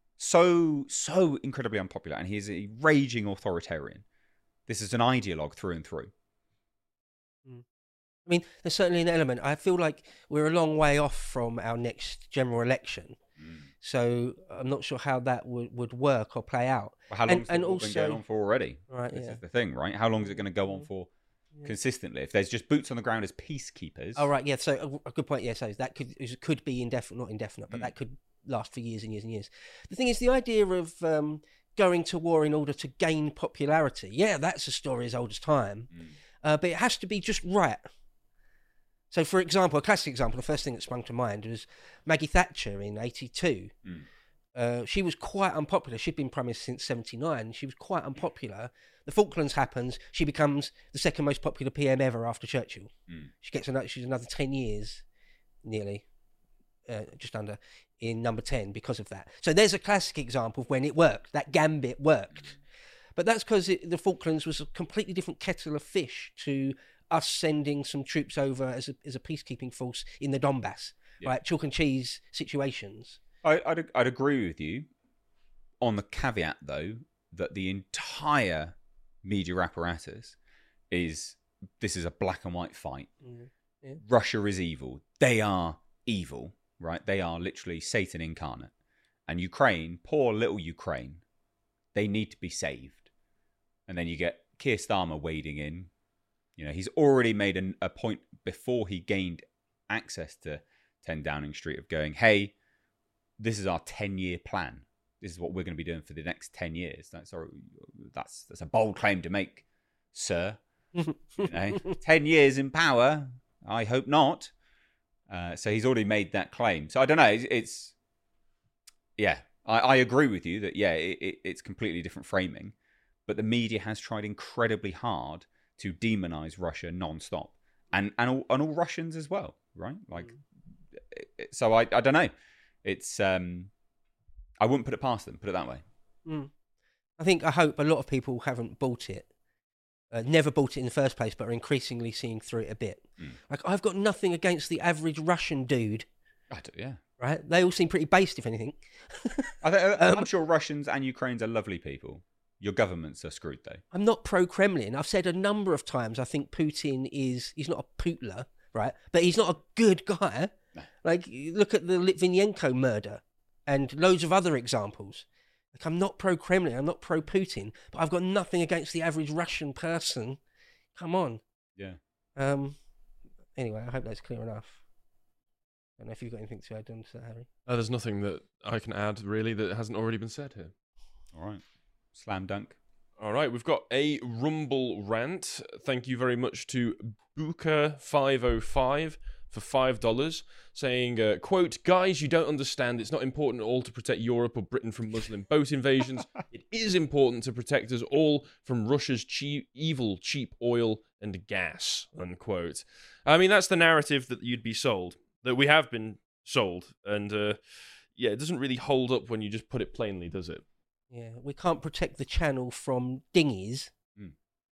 So, so incredibly unpopular, and he's a raging authoritarian. This is an ideologue through and through. I mean, there's certainly an element. I feel like we're a long way off from our next general election. Mm. So I'm not sure how that would, would work or play out. Well, how and, long's and it all also, been going on for already? Right, This yeah. is the thing, right? How long is it going to go on for consistently? If there's just boots on the ground as peacekeepers. Oh, right, yeah. So a, a good point. Yeah, so that could it could be indefinite, not indefinite, but Mm. that could last for years and years and years. The thing is, the idea of um, going to war in order to gain popularity. Yeah, that's a story as old as time, Mm. uh, but it has to be just right. So, for example, a classic example, the first thing that sprung to mind was Maggie Thatcher in eighty-two. Mm. Uh, she was quite unpopular. She'd been prime minister since seventy-nine. She was quite unpopular. The Falklands happens. She becomes the second most popular P M ever after Churchill. Mm. She gets another. She's another ten years, nearly, uh, just under, in number ten because of that. So there's a classic example of when it worked. That gambit worked, Mm. but that's because the Falklands was a completely different kettle of fish to us sending some troops over as a as a peacekeeping force in the Donbass, Yeah. right? Chalk and cheese situations. I, I'd, I'd agree with you on the caveat, though, that the entire media apparatus is this is a black and white fight. Mm, yeah. Russia is evil. They are evil, right? They are literally Satan incarnate. And Ukraine, poor little Ukraine, they need to be saved. And then you get Keir Starmer wading in. You know, he's already made an, a point before he gained access to ten Downing Street of going, hey, this is our ten-year plan. This is what we're going to be doing for the next ten years. That's our, that's that's a bold claim to make, sir. You know, ten years in power. I hope not. Uh, so he's already made that claim. So I don't know. It's, it's yeah. I, I agree with you that yeah, it, it, it's completely different framing. But the media has tried incredibly hard to demonize Russia non-stop, and and all, and all Russians as well, right? Like, it, so I I don't know. It's um, I wouldn't put it past them. Put it that way. Mm. I think I hope a lot of people haven't bought it, uh, never bought it in the first place, but are increasingly seeing through it a bit. Mm. Like I've got nothing against the average Russian dude. I do, yeah. Right? They all seem pretty based, if anything. I th- Um, I'm sure Russians and Ukrainians are lovely people. Your governments are screwed, though. I'm not pro-Kremlin. I've said a number of times I think Putin is, he's not a Putler, right? But he's not a good guy. No. Like, you look at the Litvinenko murder and loads of other examples. Like, I'm not pro-Kremlin, I'm not pro-Putin, but I've got nothing against the average Russian person. Come on. Yeah. Um. Anyway, I hope that's clear enough. I don't know if you've got anything to add on to that, Harry. Uh, there's nothing that I can add, really, that hasn't already been said here. All right. Slam dunk. All right, we've got a Rumble rant. Thank you very much to Booker five oh five for five dollars, saying, uh, quote, guys, you don't understand. It's not important at all to protect Europe or Britain from Muslim boat invasions. It is important to protect us all from Russia's cheap, evil, cheap oil and gas, unquote. I mean, that's the narrative that you'd be sold, that we have been sold. And, uh, yeah, it doesn't really hold up when you just put it plainly, does it? Yeah, we can't protect the channel from dinghies, Mm.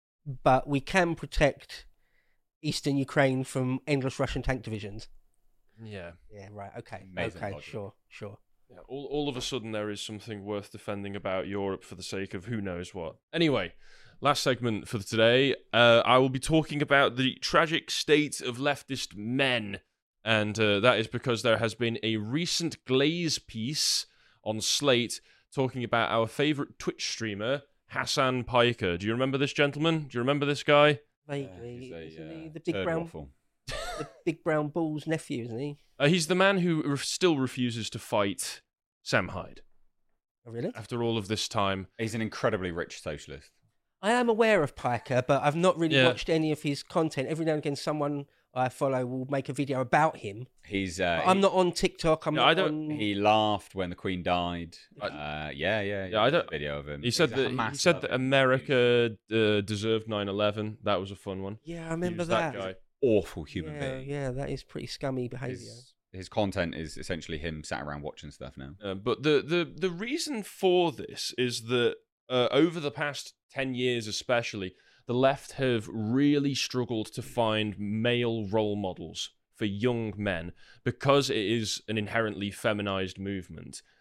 but we can protect eastern Ukraine from endless Russian tank divisions. Yeah. Yeah, right. Okay. Amazing okay. logic. Sure. Sure. Yeah, all, all of a sudden there is something worth defending about Europe for the sake of who knows what. Anyway, last segment for today. Uh, I will be talking about the tragic state of leftist men. And uh, that is because there has been a recent Glaze piece on Slate talking about our favourite Twitch streamer, Hassan Piker. Do you remember this gentleman? Do you remember this guy? Vaguely. he's a, Isn't he uh, the big turd brown, waffle. the big brown bull's nephew? Isn't he? Uh, he's the man who re- still refuses to fight Sam Hyde Oh, really? after all of this time. He's an incredibly rich socialist. I am aware of Piker, but I've not really Yeah. watched any of his content. Every now and again, someone I follow will make a video about him. He's. Uh, I'm he, not on TikTok. I'm Yeah, not I don't- on... He laughed when the Queen died. I- Uh, yeah, yeah, Yeah, I there's a don't- video of him. He said He's a that he Hamas said that lover. America uh, deserved nine eleven. That was a fun one. Yeah, I He remember was that. guy. Awful human yeah, being. yeah, that is pretty scummy behaviour. His, his content is essentially him sat around watching stuff now. Uh, but the, the the reason for this is that uh, over the past ten years, especially, the left have really struggled to find male role models for young men because it is an inherently feminized movement.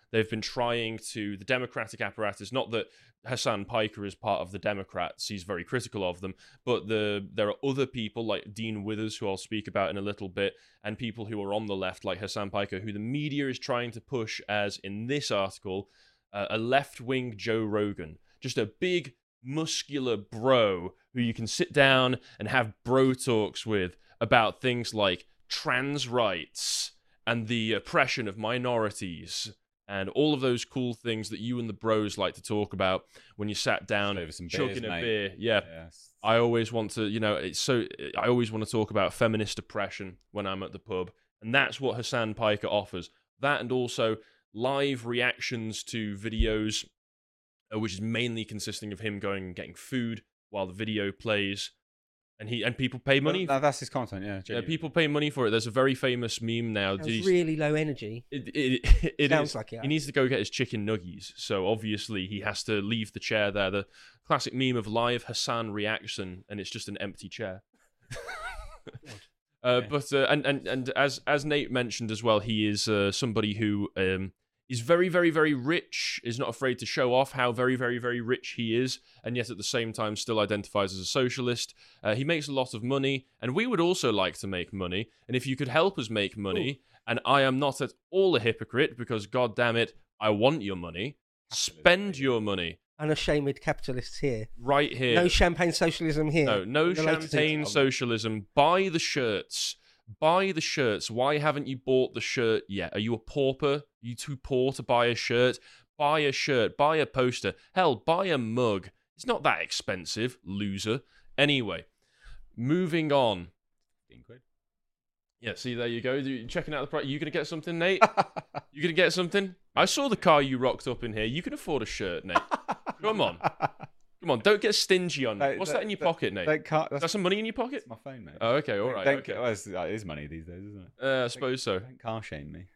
They've been trying to, the Democratic apparatus, not that Hassan Piker is part of the Democrats, he's very critical of them, but the there are other people like Dean Withers, who I'll speak about in a little bit, and people who are on the left like Hassan Piker, who the media is trying to push as, in this article, uh, a left-wing Joe Rogan. Just a big, muscular bro who you can sit down and have bro talks with about things like trans rights and the oppression of minorities and all of those cool things that you and the bros like to talk about when you sat down over some chugging beers, a mate. beer. Yeah. Yes. I always want to, you know, it's so I always want to talk about feminist oppression when I'm at the pub, and that's what Hassan Piker offers. That, and also live reactions to videos, uh, which is mainly consisting of him going and getting food while the video plays. And he and people pay money. Well, that's his content, yeah. Yeah, genuinely. people pay money for it. There's a very famous meme now. Sounds Did he- really low energy. It, it, it Sounds is. like it. He needs to go get his chicken nuggies. So obviously he has to leave the chair there. The classic meme of live Hassan reaction, and it's just an empty chair. uh, but uh, and and and as as Nate mentioned as well, he is uh, somebody who um, is very very very rich. Is not afraid to show off how very very very rich he is, and yet at the same time still identifies as a socialist. Uh, he makes a lot of money, and we would also like to make money. And if you could help us make money. Ooh. And I am not at all a hypocrite, because, God damn it, I want your money. Spend your money. Unashamed capitalists here. Right here. No champagne socialism here. No, no The latest champagne thing. socialism. Buy the shirts. Buy the shirts. Why haven't you bought the shirt yet? Are you a pauper? Are you too poor to buy a shirt? Buy a shirt. Buy a poster. Hell, buy a mug. It's not that expensive, loser. Anyway, moving on. fifteen quid. Yeah, see, there you go. You checking out the price. You gonna get something, Nate? You gonna get something? I saw the car you rocked up in here. You can afford a shirt, Nate. Come on, come on. Don't get stingy on me. That- What's that- that in your that- pocket, Nate? that can't- Is that's- that some money in your pocket? It's my phone, mate. Oh, okay, all right. Don't, okay. well, it's, uh, it is money these days, isn't it? Uh, I suppose so. Don't car shame me.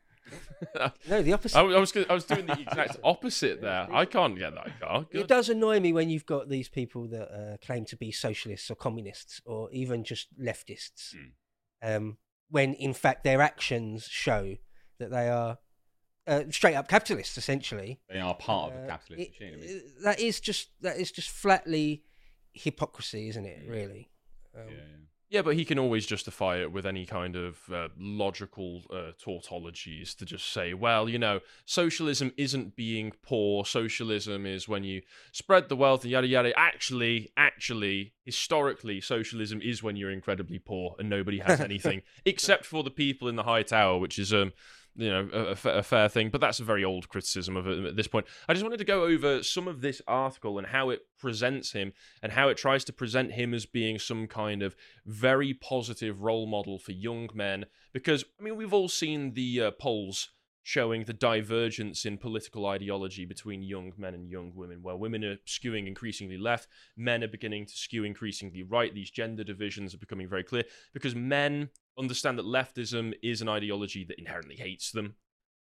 No, the opposite. I, I was gonna- I was doing the exact opposite there. I can't get that car. It Good. does annoy me when you've got these people that uh, claim to be socialists or communists or even just leftists, Mm. um, when in fact their actions show that they are uh, straight up capitalists. Essentially, They are part of Uh, the capitalist it- machine. I mean, it- that is just that is just flatly hypocrisy, isn't it? Really. Um, yeah, yeah. Yeah, but he can always justify it with any kind of uh, logical uh, tautologies to just say, well, you know, socialism isn't being poor. Socialism is when you spread the wealth and yada yada. Actually, actually, historically, socialism is when you're incredibly poor and nobody has anything except for the people in the high tower, which is um. you know, a, a fa- a fair thing, but that's a very old criticism of it at this point. I just wanted to go over some of this article and how it presents him and how it tries to present him as being some kind of very positive role model for young men. Because, I mean, we've all seen the uh, polls showing the divergence in political ideology between young men and young women, where women are skewing increasingly left, men are beginning to skew increasingly right. These gender divisions are becoming very clear because men understand that leftism is an ideology that inherently hates them.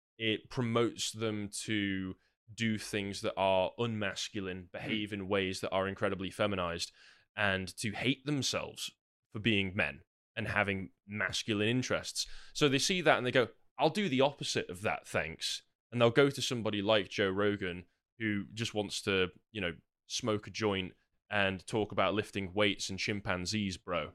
It promotes them to do things that are unmasculine, behave in ways that are incredibly feminized, and to hate themselves for being men and having masculine interests. So they see that and they go, I'll do the opposite of that, thanks. And they'll go to somebody like Joe Rogan, who just wants to, you know, smoke a joint and talk about lifting weights and chimpanzees, bro.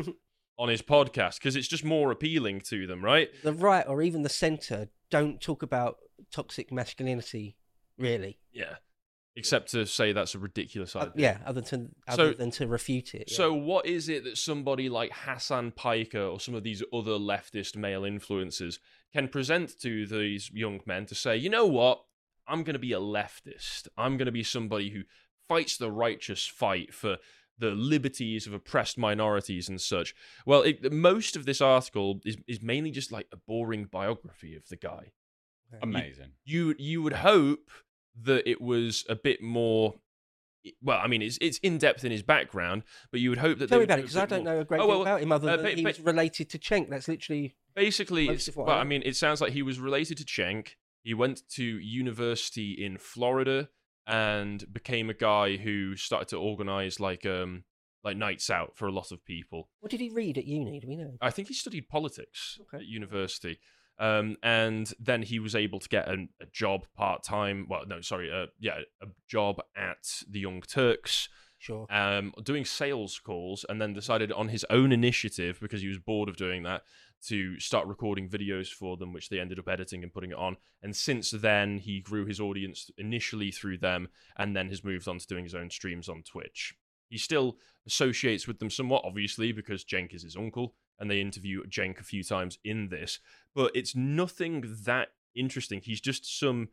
on his podcast, because it's just more appealing to them, right? The right or even the centre don't talk about toxic masculinity, really. Yeah. Except to say that's a ridiculous idea. Uh, yeah, other than other So- than to refute it. yeah. So what is it that somebody like Hassan Piker or some of these other leftist male influencers can present to these young men to say, you know what, I'm going to be a leftist. I'm going to be somebody who fights the righteous fight for the liberties of oppressed minorities and such. Well, it, most of this article is, is mainly just like a boring biography of the guy. Amazing. You, you, you would hope that it was a bit more... Well, I mean, it's it's in depth in his background, but you would hope that. Tell they me would about do it, a because I bit don't more- know a great Oh, deal well, about him other uh, than ba- he ba- was related to Cenk. That's literally Basically, most it's, of what well, I I know. mean, it sounds like he was related to Cenk. He went to university in Florida and became a guy who started to organize like um like nights out for a lot of people. What did he read at uni? Do we know? I think he studied politics Okay. at university. Um, and then he was able to get a, a job part-time. Well, no, sorry. Uh, yeah, a job at the Young Turks. Sure. Um, doing sales calls, and then decided on his own initiative, because he was bored of doing that, to start recording videos for them, which they ended up editing and putting it on. And since then, he grew his audience initially through them, and then has moved on to doing his own streams on Twitch. He still associates with them somewhat, obviously, because Cenk is his uncle, and they interview Cenk a few times in this. But it's nothing that interesting. He's just some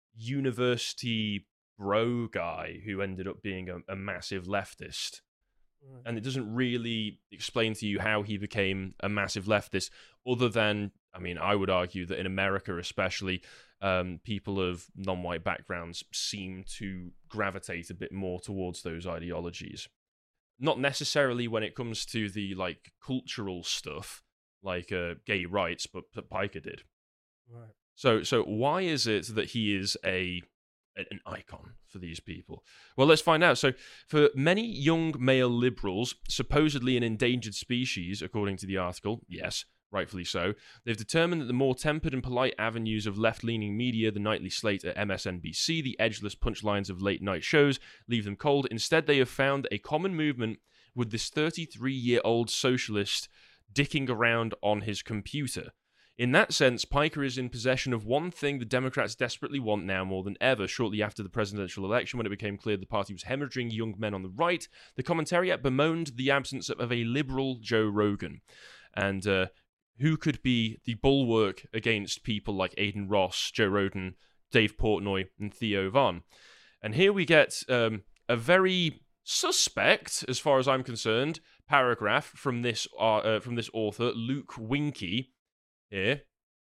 university bro guy who ended up being a, a massive leftist. Right. And it doesn't really explain to you how he became a massive leftist, other than, I mean, I would argue that in America especially, um, people of non-white backgrounds seem to gravitate a bit more towards those ideologies. Not necessarily when it comes to the, like, cultural stuff, like uh, gay rights, but, but Piker did. Right. So, so why is it that he is a an icon for these people? Well, let's find out. So, for many young male liberals, supposedly an endangered species, according to the article, yes, rightfully so, they've determined that the more tempered and polite avenues of left-leaning media, the nightly slate at M S N B C, the edgeless punchlines of late-night shows, leave them cold. Instead, they have found a common movement with this thirty-three-year-old socialist dicking around on his computer. In that sense, Piker is in possession of one thing the Democrats desperately want now more than ever. Shortly after the presidential election, when it became clear the party was hemorrhaging young men on the right, the commentariat bemoaned the absence of a liberal Joe Rogan. And uh, who could be the bulwark against people like Aiden Ross, Joe Rogan, Dave Portnoy, and Theo Von? And here we get um, a very suspect, as far as I'm concerned, paragraph from this, uh, uh, from this author, Luke Winkie, here.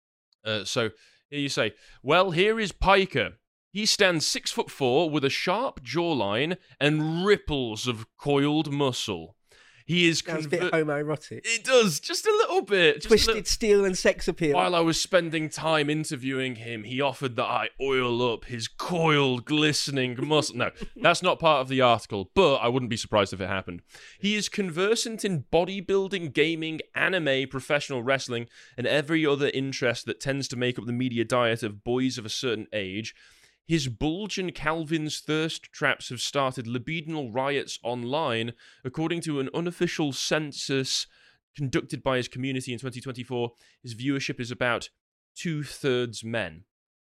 Uh, so here you say, well, here is Piker. He stands six foot four with a sharp jawline and ripples of coiled muscle. He is Sounds conver- a bit homoerotic. It does, just a little bit. Just Twisted little... steel and sex appeal. While I was spending time interviewing him, he offered that I oil up his coiled, glistening muscle. No, that's not part of the article, but I wouldn't be surprised if it happened. He is conversant in bodybuilding, gaming, anime, professional wrestling, and every other interest that tends to make up the media diet of boys of a certain age. His bulge and Calvin's thirst traps have started libidinal riots online, according to an unofficial census conducted by his community in twenty twenty-four. His viewership is about two-thirds men.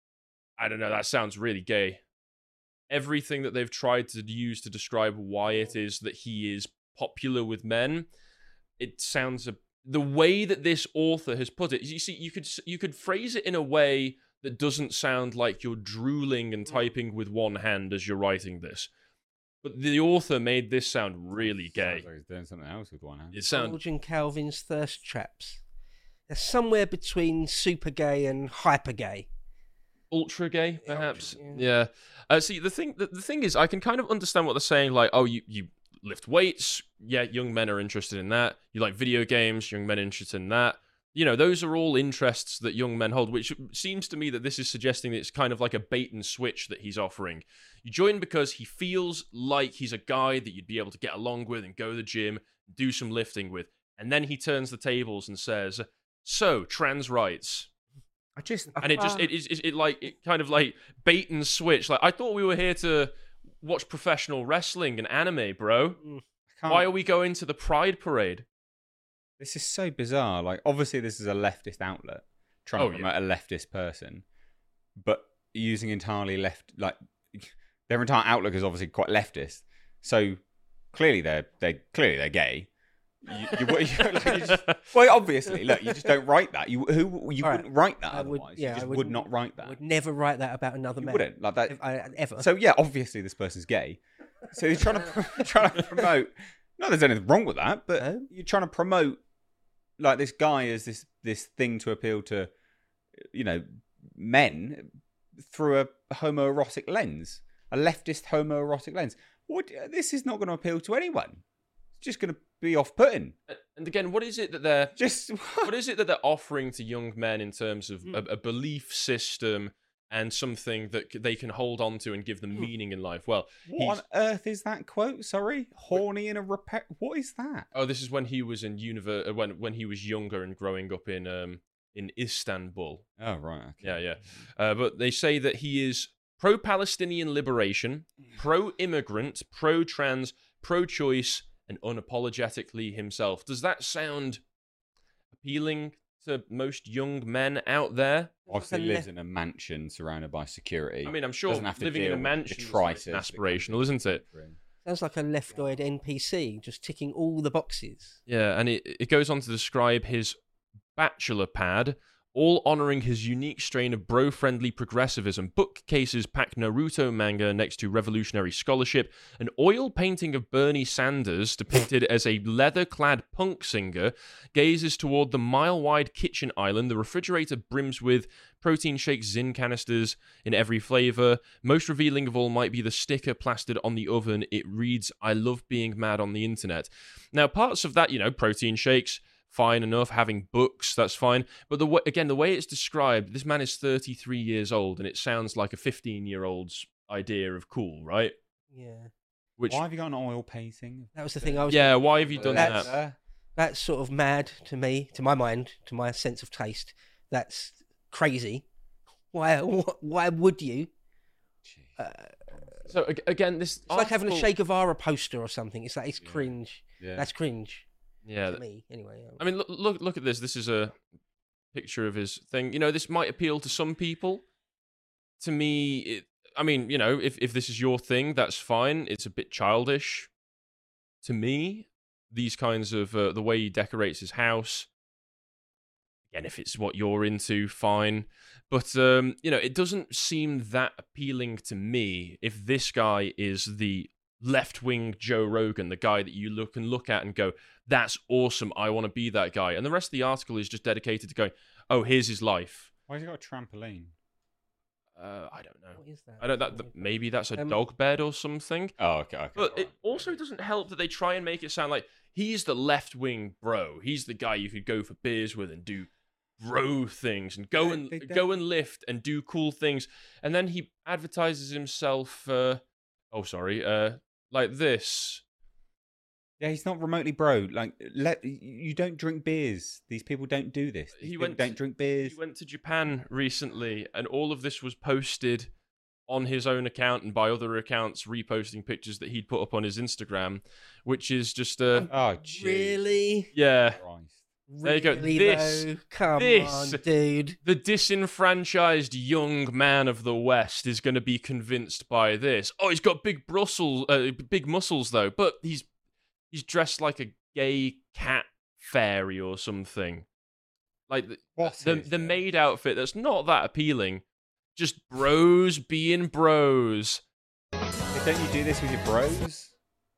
I don't know, that sounds really gay. Everything that they've tried to use to describe why it is that he is popular with men, it sounds... A, the way that this author has put it, you see, you could you could phrase it in a way that doesn't sound like you're drooling and typing with one hand as you're writing this. But the author made this sound really gay. Sounds like he's doing something else with one hand. It sounds... Bulge and Calvin's thirst traps. They're somewhere between super gay and hyper gay. Ultra gay, perhaps. Ultra, yeah. yeah. Uh, see, the thing, the, the thing is, I can kind of understand what they're saying. Like, oh, you, you lift weights. Yeah, young men are interested in that. You like video games. Young men are interested in that. You know, those are all interests that young men hold, which seems to me that this is suggesting that it's kind of like a bait and switch that he's offering. You join because he feels like he's a guy that you'd be able to get along with and go to the gym, do some lifting with. And then he turns the tables and says, so, trans rights. I just... And it just, it is, it, it, it like, it kind of like bait and switch. Like, I thought we were here to watch professional wrestling and anime, bro. Why are we going to the Pride Parade? This is so bizarre. Like, obviously, this is a leftist outlet trying Oh, to promote yeah. a leftist person, but using entirely left, like their entire outlook is obviously quite leftist. So clearly, they're they clearly they're gay. You, you, you, like, you just, well, obviously, look, you just don't write that. You who you All wouldn't right. write that I would- otherwise. yeah, you just I would, would- not write I that. would never write that about another You man. wouldn't like that. If I, ever. So yeah, obviously, this person's gay. So you're trying to trying to promote. No, there's anything wrong with that, but No. you're trying to promote like this guy as this this thing to appeal to, you know, men through a homoerotic lens, a leftist homoerotic lens. What? This is not going to appeal to anyone. It's just going to be off-putting. And again, what is it that they're Just what is it that they're offering to young men in terms of a, a belief system and something that c- they can hold on to and give them meaning in life? Well, what he's- on earth is that quote? Sorry, horny in a repair. What is that? oh, this is when he was in univer- uh, when when he was younger and growing up in um in Istanbul. Oh, right. Okay. Yeah, yeah. Uh, but they say that he is pro-Palestinian liberation, pro-immigrant, pro-trans, pro-choice, and unapologetically himself. Does that sound appealing to most young men out there? Obviously lives in a mansion surrounded by security. I mean, I'm sure Doesn't have to living in deal a with mansion is detritus nice and that aspirational, isn't it? Sounds like a left-eyed N P C, just ticking all the boxes. Yeah, and it, it goes on to describe his bachelor pad, all honouring his unique strain of bro-friendly progressivism. Bookcases pack Naruto manga next to revolutionary scholarship. An oil painting of Bernie Sanders, depicted as a leather-clad punk singer, gazes toward the mile-wide kitchen island. The refrigerator brims with protein shake Zyn canisters in every flavour. Most revealing of all might be the sticker plastered on the oven. It reads, "I love being mad on the internet." Now, parts of that, you know, protein shakes, fine enough. Having books, that's fine. But the way, again, the way it's described, this man is thirty-three years old, and it sounds like a fifteen-year-old's idea of cool, right? Yeah. Which, why have you got an oil painting? That was the thing I was. Yeah, why have you done that's, that? That's sort of mad to me, to my mind, to my sense of taste. That's crazy. Why? Why would you? Uh, so again, this it's like having a Che Guevara poster or something. It's like it's cringe. Yeah. That's cringe. Yeah, to me anyway. I mean, look, look, look at this. This is a picture of his thing. You know, this might appeal to some people. To me, it, I mean, you know, if if this is your thing, that's fine. It's a bit childish. To me, these kinds of uh, the way he decorates his house. Again, if it's what you're into, fine. But um, you know, it doesn't seem that appealing to me. If this guy is the left-wing Joe Rogan, the guy that you look and look at and go, that's awesome, I want to be that guy. And the rest of the article is just dedicated to going, oh, here's his life. Why has he got a trampoline? Uh, I don't know. What is that? I don't. That, that maybe that's a Um, dog bed or something. Oh, okay. okay But right. it also doesn't help that they try and make it sound like he's the left-wing bro. He's the guy you could go for beers with and do bro things and go Yeah, and they go and lift and do cool things. And then he advertises himself. Uh, oh, sorry. Uh, like this. Yeah, he's not remotely bro. Like, let you don't drink beers. These people don't do this. These He people went don't drink beers. He went to Japan recently, and all of this was posted on his own account and by other accounts reposting pictures that he'd put up on his Instagram, which is just uh, oh, geez. Really? yeah. Christ. There you go. Really, This, though? Come this, on, dude. The disenfranchised young man of the West is going to be convinced by this. Oh, he's got big Brussels, uh, big muscles though, but he's he's dressed like a gay cat fairy or something. Like the What's the, his the name? maid outfit that's not that appealing. Just bros being bros. Hey, don't you do this with your bros?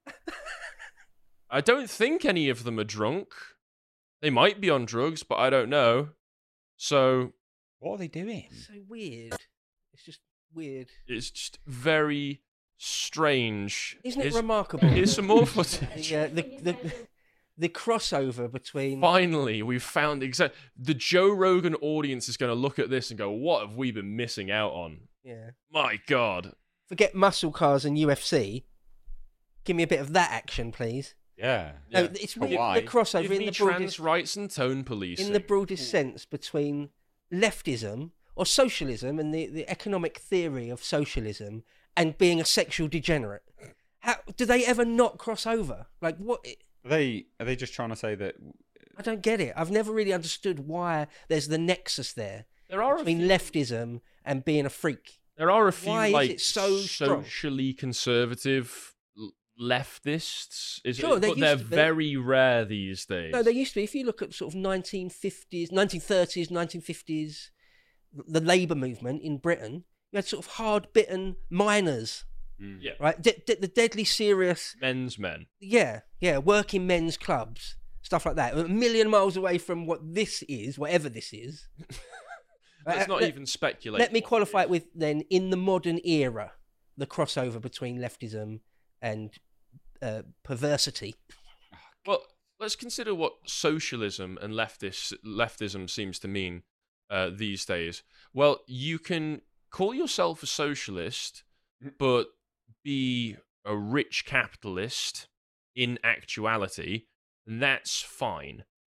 I don't think any of them are drunk. They might be on drugs, but I don't know. So What are they doing? So weird. It's just weird. it's just very strange. Isn't it Here's- remarkable? Here's some more footage. The, uh, the, the, the crossover between... Finally, we've found exact. The Joe Rogan audience is going to look at this and go, "What have we been missing out on?" Yeah. My God. Forget muscle cars and U F C. Give me a bit of that action, please. Yeah. No, Yeah. it's But weird. why? The crossover Give in me the trans broadest, rights and tone policing. in the broadest sense between leftism or socialism and the, the economic theory of socialism and being a sexual degenerate. How do they ever not cross over? Like what? Are they are they just trying to say that? I don't get it. I've never really understood why there's the nexus there there are a between few, leftism and being a freak. there are a few Why is like it so strong? socially conservative l- leftists. Is Sure, it, they but used they're to be. very rare these days. No, there used to be. If you look at sort of nineteen fifties, nineteen thirties, nineteen fifties, the labour movement in Britain, you had sort of hard-bitten miners, yeah, right? De- de- the deadly serious, men's men. yeah, yeah, working men's clubs, stuff like that. A million miles away from what this is, whatever this is. Let's Uh, not let- even speculate. Let me what qualify is. it with then, in the modern era, the crossover between leftism and uh, perversity. Well, let's consider what socialism and leftist leftism seems to mean uh, these days. Well, you can call yourself a socialist, but be a rich capitalist in actuality, and that's fine.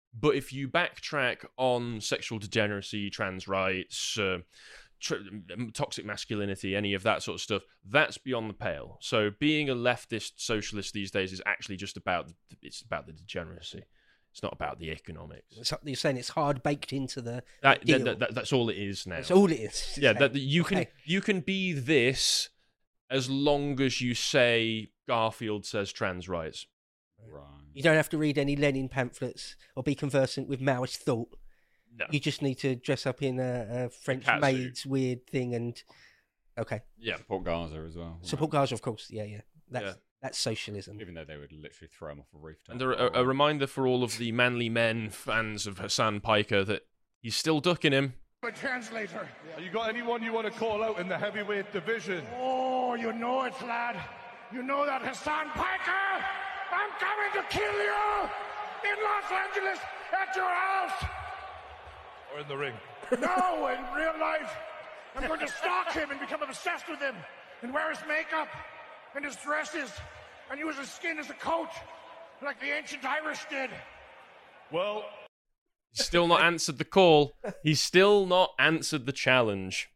But if you backtrack on sexual degeneracy, trans rights, uh, tr- toxic masculinity, any of that sort of stuff, that's beyond the pale. So being a leftist socialist these days is actually just about it's about the degeneracy. It's not about the economics. So you're saying it's hard baked into the that, deal. that, that that's all it is now. That's all it is. Yeah, that you okay. can you can be this as long as you say Garfield says trans rights. Right. You don't have to read any Lenin pamphlets or be conversant with Maoist thought. No. You just need to dress up in a, a French cat maid's weird thing and okay. Yeah. Support Gaza as well. Support Gaza, of course. Yeah, yeah. That's Yeah. that's socialism. Even though they would literally throw him off a rooftop. And a, a, a reminder for all of the Manly Men fans of Hassan Piker that he's still ducking him. A translator. Have you got anyone you want to call out in the heavyweight division? Oh, you know it, lad. You know that Hassan Piker. I'm coming to kill you in Los Angeles at your house. Or in the ring. No, in real life. I'm going to stalk him and become obsessed with him and wear his makeup and his dresses and use his skin as a coat like the ancient Irish did. Well, He's still not answered the call. He's still not answered the challenge.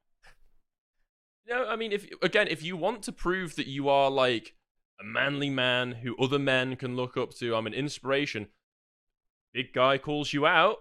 You know, I mean, if again, if you want to prove that you are like a manly man who other men can look up to, I'm an inspiration. Big guy calls you out.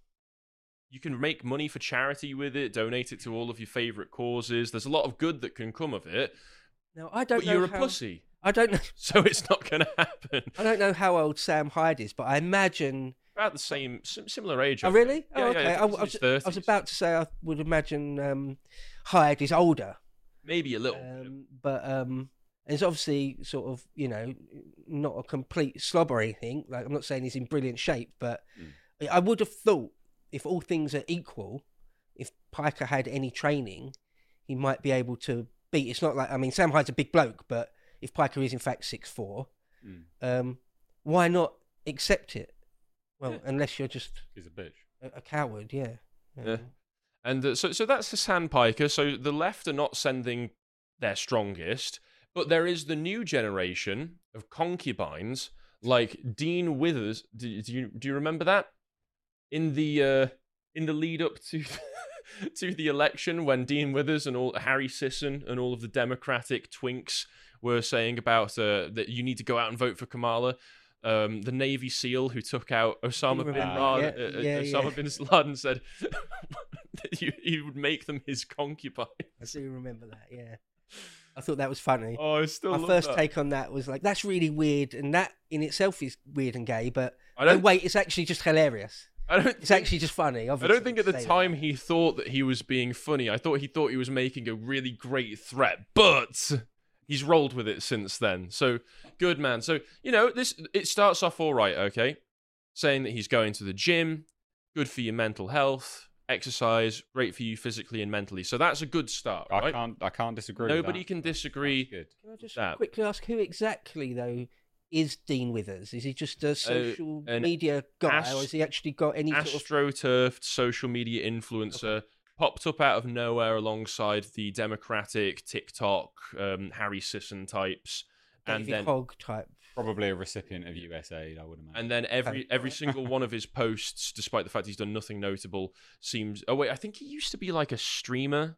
You can make money for charity with it, donate it to all of your favorite causes. There's a lot of good that can come of it. No, I don't but know you're how... a pussy. I don't know. So it's not going to happen. I don't know how old Sam Hyde is, but I imagine about the same, similar age. Oh, really? Yeah, oh, okay. yeah, I, I, was, I was about to say I would imagine um, Hyde is older. Maybe a little. Um, but um, it's obviously sort of, you know, not a complete slob or anything. Like, I'm not saying he's in brilliant shape, but mm. I would have thought if all things are equal, if Piker had any training, he might be able to beat. It's not like, I mean, Sam Hyde's a big bloke, but if Piker is in fact six foot four, mm. um, why not accept it? Well, yeah. unless you're just he's a bitch, a, a coward, yeah. Um, yeah. And uh, so, so that's Hassan Piker. So the left are not sending their strongest, but there is the new generation of concubines like Dean Withers. Do, do you do you remember that in the uh, in the lead up to to the election when Dean Withers and all Harry Sisson and all of the Democratic twinks were saying about uh, that you need to go out and vote for Kamala. Um, the Navy SEAL who took out Osama bin Laden, yeah, uh, yeah, Osama yeah. bin Laden said that you, he would make them his concubines. I do remember that. Yeah, I thought that was funny. Oh, I still my love first that. take on that was like, that's really weird, and that in itself is weird and gay. But I don't no, wait, it's actually just hilarious. I don't. It's actually just funny. I don't think at the time that. he thought that he was being funny. I thought he thought he was making a really great threat, but he's rolled with it since then. So good, man. So, you know, this it starts off all right, okay? Saying that he's going to the gym, good for your mental health, exercise, great for you physically and mentally. So that's a good start, I right? can't I can't disagree Nobody with that. can disagree. Good. Can I just that. quickly ask who exactly, though, is Dean Withers? Is he just a social uh, media guy, ast- or has he actually got any sort of... astroturfed social media influencer? Okay. Popped up out of nowhere alongside the Democratic TikTok um, Harry Sisson types, David and then Hogg type. Probably a recipient of U S aid, I would imagine. And then every Okay. every single one of his posts, despite the fact he's done nothing notable, seems. Oh wait, I think he used to be like a streamer,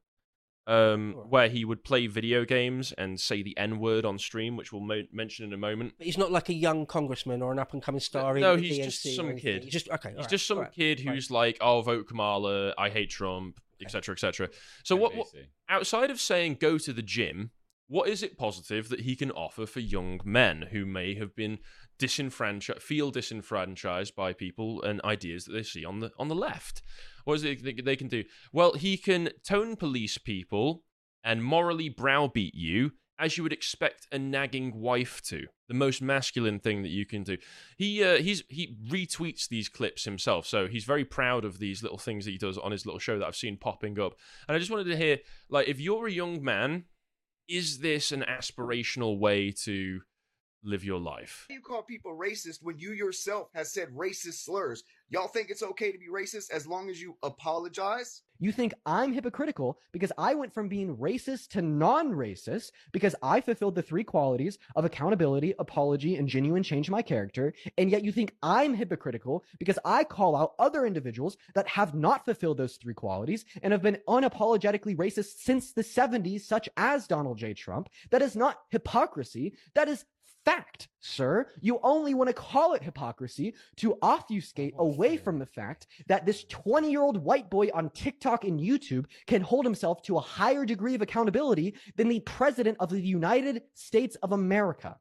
um, Right. where he would play video games and say the N word on stream, which we'll mo- mention in a moment. But he's not like a young congressman or an up and coming star. No, in the he's D N just C or some anything. kid. He's just okay. He's all right, just some all right, kid right. who's like, "I'll vote Kamala. I hate Trump," et cetera, et cetera. So what, what? Outside of saying go to the gym, what is it positive that he can offer for young men who may have been disenfranchised, feel disenfranchised by people and ideas that they see on the on the left? What is it they, they can do? Well, he can tone police people and morally browbeat you as you would expect a nagging wife to. The most masculine thing that you can do. He uh, he's he retweets these clips himself, so he's very proud of these little things that he does on his little show that I've seen popping up. And I just wanted to hear, like, if you're a young man, is this an aspirational way to live your life? You call people racist when you yourself has said racist slurs. Y'all think it's okay to be racist as long as you apologize? You think I'm hypocritical because I went from being racist to non-racist because I fulfilled the three qualities of accountability, apology, and genuine change in my character. And yet you think I'm hypocritical because I call out other individuals that have not fulfilled those three qualities and have been unapologetically racist since the seventies, such as Donald J. Trump. That is not hypocrisy. That is fact, sir. You only want to call it hypocrisy to obfuscate away from the fact that this twenty-year-old white boy on TikTok and YouTube can hold himself to a higher degree of accountability than the president of the United States of America.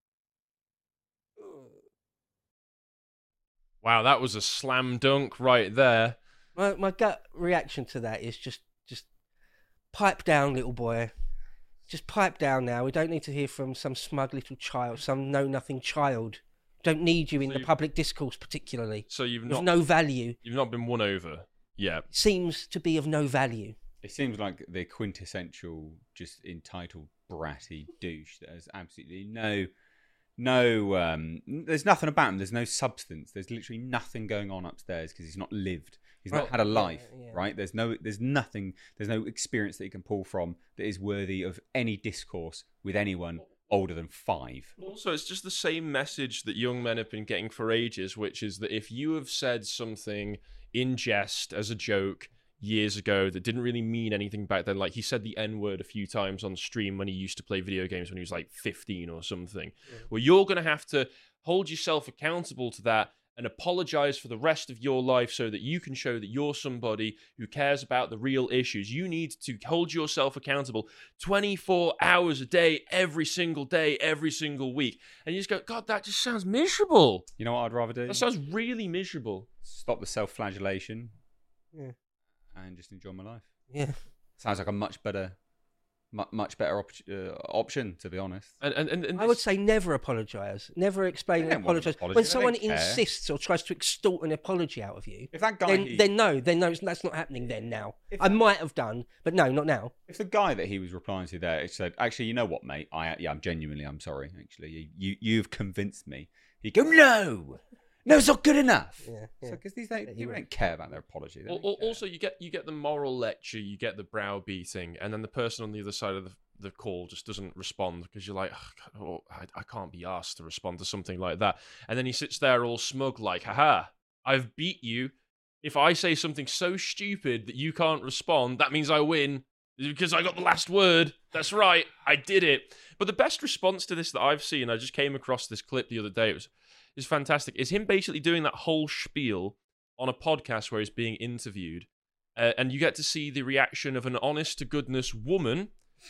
Wow, that was a slam dunk right there. My my gut reaction to that is just just pipe down, little boy. Just pipe down now. We don't need to hear from some smug little child, some know-nothing child. Don't need you in So the you- public discourse particularly. So you've Of not no value. You've not been won over yet. Seems to be of no value. It seems like the quintessential, just entitled bratty douche that has absolutely no, no. Um, there's nothing about him. There's no substance. There's literally nothing going on upstairs because he's not lived. He's Well, not had a life, yeah, yeah. right? There's no, there's nothing. There's no experience that he can pull from that is worthy of any discourse with anyone older than five. Also, it's just the same message that young men have been getting for ages, which is that if you have said something in jest as a joke years ago that didn't really mean anything back then, like he said the N-word a few times on stream when he used to play video games when he was like fifteen or something, yeah. well, you're going to have to hold yourself accountable to that and apologize for the rest of your life so that you can show that you're somebody who cares about the real issues. You need to hold yourself accountable twenty-four hours a day, every single day, every single week. And you just go, God, that just sounds miserable. You know what I'd rather do? That sounds really miserable. Stop the self-flagellation. Yeah. And just enjoy my life. Yeah. Sounds like a much better, mu- much better op- uh, option, to be honest. And, and, and, and I would say never apologise. Never explain and apologise. When someone insists or tries to extort an apology out of you, if that guy, then, he... then no, then no, that's not happening. Then now, if... I might have done, but no, not now. If the guy that he was replying to there said, "Actually, you know what, mate? I yeah, I'm genuinely, I'm sorry. Actually, you, you you've convinced me." He'd go, "No, no, it's not good enough." Yeah, yeah. So because these they, yeah, people don't care about their apology. Al- also, you get you get the moral lecture, you get the browbeating, and then the person on the other side of the the call just doesn't respond because you're like, oh, I, I can't be asked to respond to something like that. And then he sits there all smug like, haha, I've beat you. If I say something so stupid that you can't respond, that means I win because I got the last word. That's right, I did it. But the best response to this that I've seen, I just came across this clip the other day, it was, it was fantastic, is him basically doing that whole spiel on a podcast where he's being interviewed. Uh, and you get to see the reaction of an honest-to-goodness woman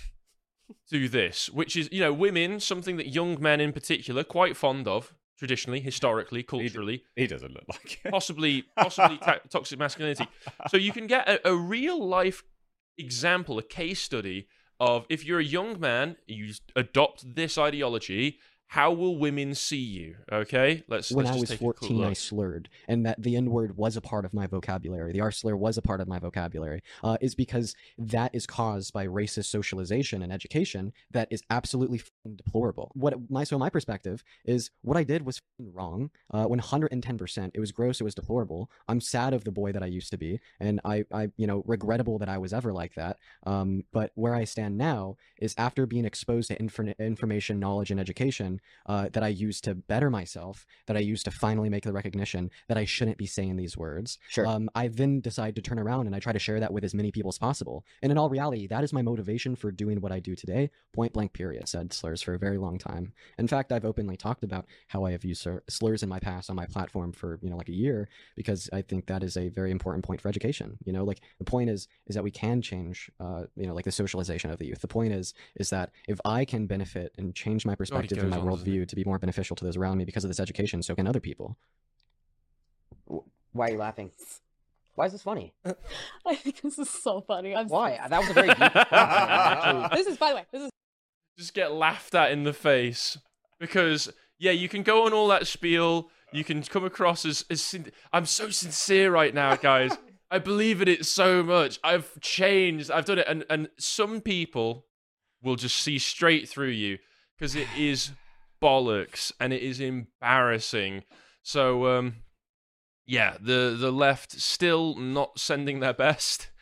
to this, which is, you know, women, something that young men in particular quite fond of, traditionally, historically, culturally. He, he doesn't look like it. Possibly, possibly ta- toxic masculinity. So you can get a, a real-life example, a case study of if you're a young man, you adopt this ideology, how will women see you? Okay, let's. When let's I just was take fourteen, a cool I slurred, and that the N-word was a part of my vocabulary. The R slur was a part of my vocabulary. Uh, is because that is caused by racist socialization and education that is absolutely f***ing deplorable. What my so my perspective is, what I did was f***ing wrong. Uh, one hundred ten percent. It was gross. It was deplorable. I'm sad of the boy that I used to be, and I, I, you know, regrettable that I was ever like that. Um, but where I stand now is after being exposed to inf- information, knowledge, and education. Uh, that I use to better myself, that I use to finally make the recognition that I shouldn't be saying these words. Sure. Um, I then decide to turn around and I try to share that with as many people as possible. And in all reality, that is my motivation for doing what I do today. Point blank period. Said slurs for a very long time. In fact, I've openly talked about how I have used slurs in my past on my platform for, you know, like a year, because I think that is a very important point for education. You know, like the point is, is that we can change, uh, you know, like the socialization of the youth. The point is, is that if I can benefit and change my perspective and my on, worldview to be more beneficial to those around me because of this education, so can other people. Why are you laughing? Why is this funny? I think this is so funny. I'm Why? So... That was a very deep question, actually. This is, by the way, this is... Just get laughed at in the face. Because, yeah, you can go on all that spiel, you can come across as... as sin- I'm so sincere right now, guys. I believe in it so much. I've changed, I've done it, and, and some people will just see straight through you, because it is bollocks, and it is embarrassing. So, um... yeah, the, the left still not sending their best.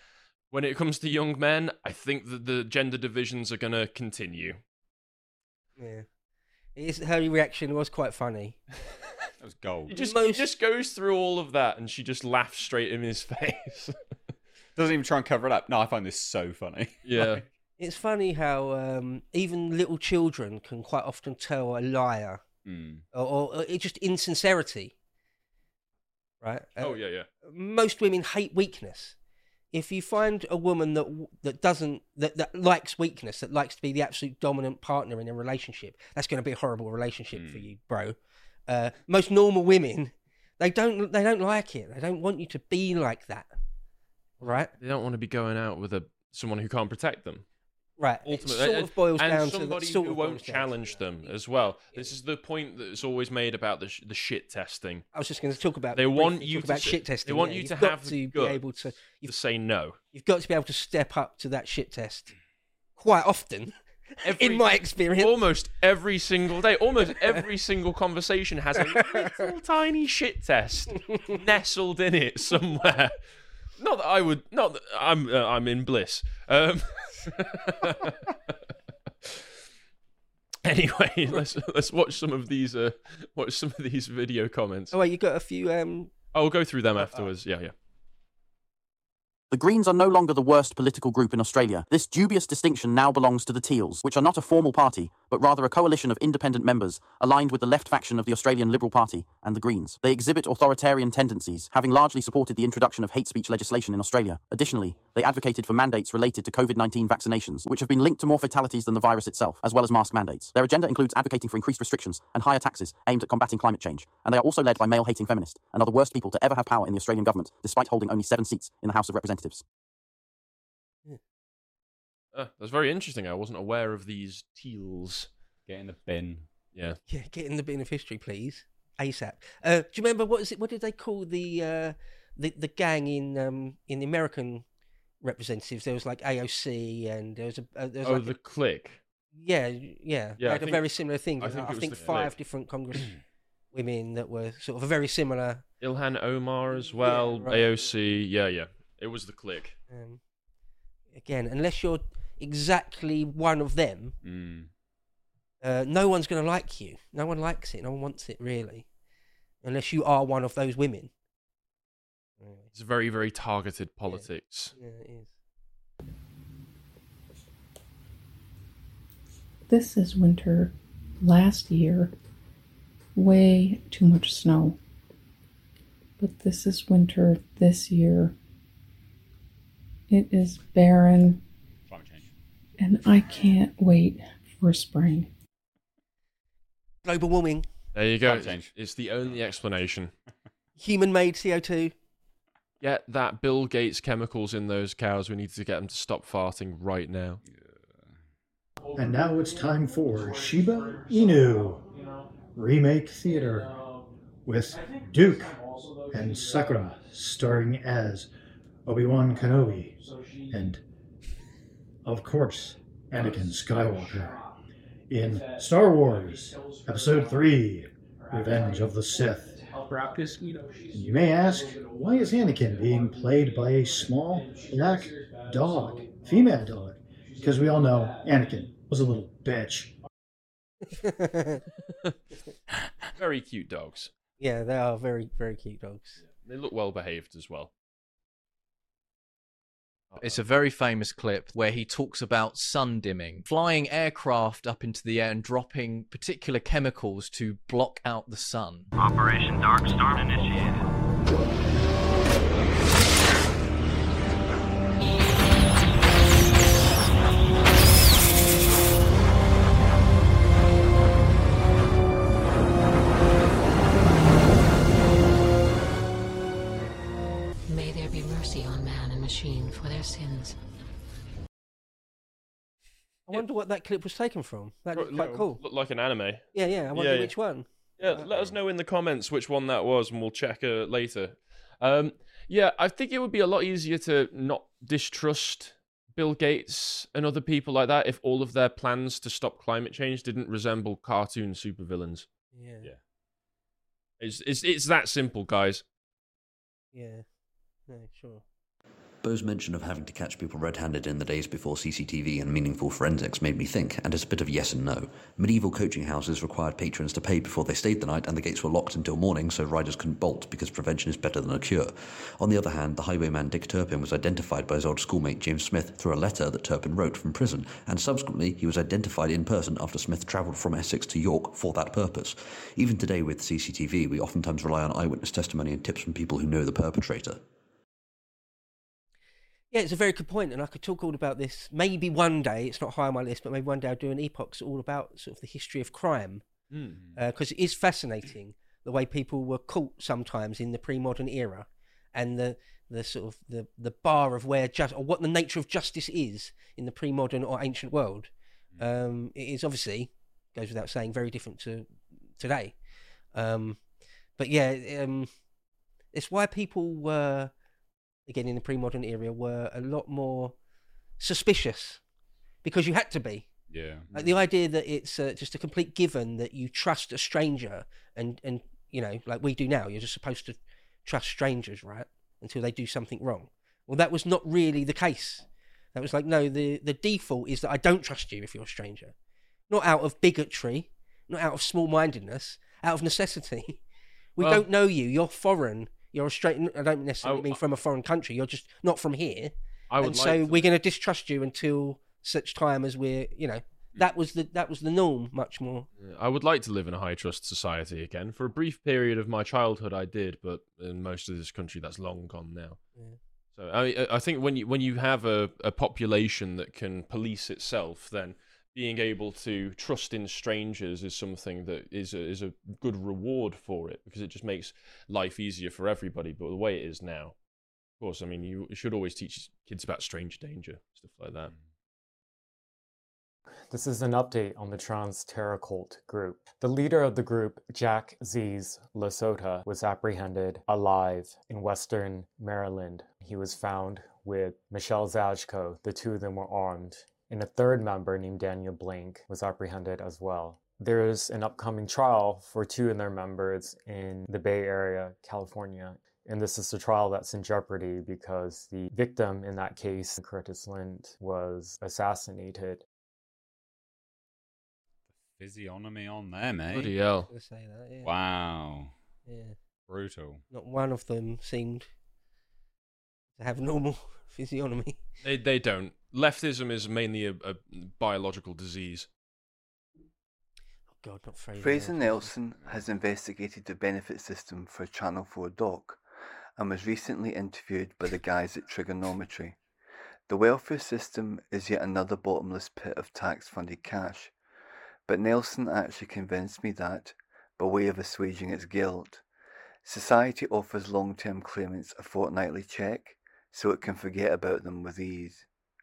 when it comes to young men, I think that the gender divisions are going to continue. Yeah. His, her reaction was quite funny. That was gold. He just, he just goes through all of that, and she just laughs straight in his face. Doesn't even try and cover it up. No, I find this so funny. Yeah. It's funny how um, even little children can quite often tell a liar, mm. or, or, or it's just insincerity, right? Oh Uh, yeah, yeah. Most women hate weakness. If you find a woman that that doesn't that, that likes weakness, that likes to be the absolute dominant partner in a relationship, that's going to be a horrible relationship Mm. for you, bro. Uh, most normal women, they don't they don't like it. They don't want you to be like that, right? They don't want to be going out with a someone who can't protect them. Right. Ultimately, it sort of boils and down to somebody that, sort who of won't boils down challenge them as well. This is the point that's always made about the sh- the shit testing. I was just going to talk about. They want briefly you talk to about say- shit testing. They want yeah. you You've to got have to the be gut able to. to say no. You've got to be able to step up to that shit test. Quite often, Every- in my experience, Almost every single day, almost every single conversation has a little tiny shit test nestled in it somewhere. Not that I would. Not that I'm. Uh, I'm in bliss. Um, anyway, let's let's watch some of these. Uh, watch some of these video comments. Oh, wait, you got a few. Um... I'll go through them afterwards. Yeah, yeah. The Greens are no longer the worst political group in Australia. This dubious distinction now belongs to the Teals, which are not a formal party, but rather a coalition of independent members aligned with the left faction of the Australian Liberal Party and the Greens. They exhibit authoritarian tendencies, having largely supported the introduction of hate speech legislation in Australia. Additionally, they advocated for mandates related to COVID nineteen vaccinations, which have been linked to more fatalities than the virus itself, as well as mask mandates. Their agenda includes advocating for increased restrictions and higher taxes aimed at combating climate change, and they are also led by male-hating feminists and are the worst people to ever have power in the Australian government, despite holding only seven seats in the House of Representatives. Uh, that's very interesting. I wasn't aware of these teals. Get in the bin. Yeah. Yeah, get in the bin of history, please, ASAP. Uh, do you remember what is it? What did they call the uh, the the gang in um, in the American representatives? There was like A O C, and there was a uh, there was Oh, like the a, clique. yeah, yeah. Yeah, they I had think- a very similar thing. I I think think, it was the five clique. different Congress women that were sort of a very similar. Ilhan Omar as well. right. A O C. Yeah, yeah. It was the clique. Um, again, unless you're exactly one of them, Mm. uh, no one's going to like you. No one likes it. No one wants it, really. Unless you are one of those women. It's very, very targeted politics. Yeah, it is. This is winter last year. Way too much snow. But this is winter this year. It is barren. Climate change. And I can't wait for spring. Global warming, There you go. Climate change. It's the only explanation. human-made C O two. Get that Bill Gates chemicals in those cows. We need to get them to stop farting right now. And now it's time for Shiba Inu Remake Theater with Duke and Sakura starring as Obi-Wan Kenobi and, of course, Anakin Skywalker in Star Wars Episode three, Revenge of the Sith. And you may ask, why is Anakin being played by a small black dog, female dog? Because we all know Anakin was a little bitch. Very cute dogs. Yeah, they are very, very cute dogs. They look well behaved as well. It's a very famous clip where he talks about sun dimming, flying aircraft up into the air and dropping particular chemicals to block out the sun. Operation Dark Storm initiated. May there be mercy on man and machine for their sins. I wonder what that clip was taken from. That looked quite cool. Looked like an anime. Yeah, yeah. I wonder which one. Yeah, let us know in the comments which one that was, and we'll check uh, later. Um, yeah, I think it would be a lot easier to not distrust Bill Gates and other people like that if all of their plans to stop climate change didn't resemble cartoon supervillains. Yeah. Yeah. It's it's it's that simple, guys. Yeah. Yeah, sure. Bo's mention of having to catch people red-handed in the days before C C T V and meaningful forensics made me think, and it's a bit of yes and no. Medieval coaching houses required patrons to pay before they stayed the night, and the gates were locked until morning so riders couldn't bolt, because prevention is better than a cure. On the other hand, the highwayman Dick Turpin was identified by his old schoolmate James Smith through a letter that Turpin wrote from prison, and subsequently he was identified in person after Smith travelled from Essex to York for that purpose. Even today with C C T V, we oftentimes rely on eyewitness testimony and tips from people who know the perpetrator. Yeah, it's a very good point, and I could talk all about this. Maybe one day, it's not high on my list, but maybe one day I'll do an epochs all about sort of the history of crime, because Mm. uh, it is fascinating the way people were caught sometimes in the pre-modern era, and the the sort of the, the bar of where just or what the nature of justice is in the pre-modern or ancient world. Um, it is obviously, goes without saying, very different to today. Um, but yeah, um, it's why people were, again, in the pre-modern era, were a lot more suspicious, because you had to be. Yeah. Like the idea that it's uh, just a complete given that you trust a stranger, and, and you know, like we do now, you're just supposed to trust strangers, right, until they do something wrong. Well, that was not really the case. That was like, no, the, the default is that I don't trust you if you're a stranger. Not out of bigotry, not out of small-mindedness, out of necessity. We Well- don't know you, you're foreign. You're a straight. I don't necessarily I- mean from a foreign country. You're just not from here. I would and like so to- we're going to distrust you until such time as we're, you know, that was the that was the norm much more. I would like to live in a high trust society again. For a brief period of my childhood, I did, but in most of this country, that's long gone now. Yeah. So I, I think when you when you have a, a population that can police itself, then being able to trust in strangers is something that is a, is a good reward for it, because it just makes life easier for everybody. But the way it is now, of course, I mean, you should always teach kids about stranger danger, stuff like that. This is an update on the Trans Terror Cult group. The leader of the group, Jack Ziz Lesota, was apprehended alive in Western Maryland. He was found with Michelle Zajko. The two of them were armed. And a third member named Daniel Blank was apprehended as well. There is an upcoming trial for two of their members in the Bay Area, California. And this is a trial that's in jeopardy because the victim in that case, Curtis Lind, was assassinated. Physiognomy on there, mate. Bloody hell. I was gonna say that, yeah. Wow. Yeah. Brutal. Not one of them seemed to have normal physiognomy. They they don't. Leftism is mainly a, a biological disease. Oh God, not Fraser. Fraser Nelson has investigated the benefit system for Channel four Doc and was recently interviewed by the guys at Trigonometry. The welfare system is yet another bottomless pit of tax-funded cash, but Nelson actually convinced me that, by way of assuaging its guilt, society offers long-term claimants a fortnightly check so it can forget about them with ease.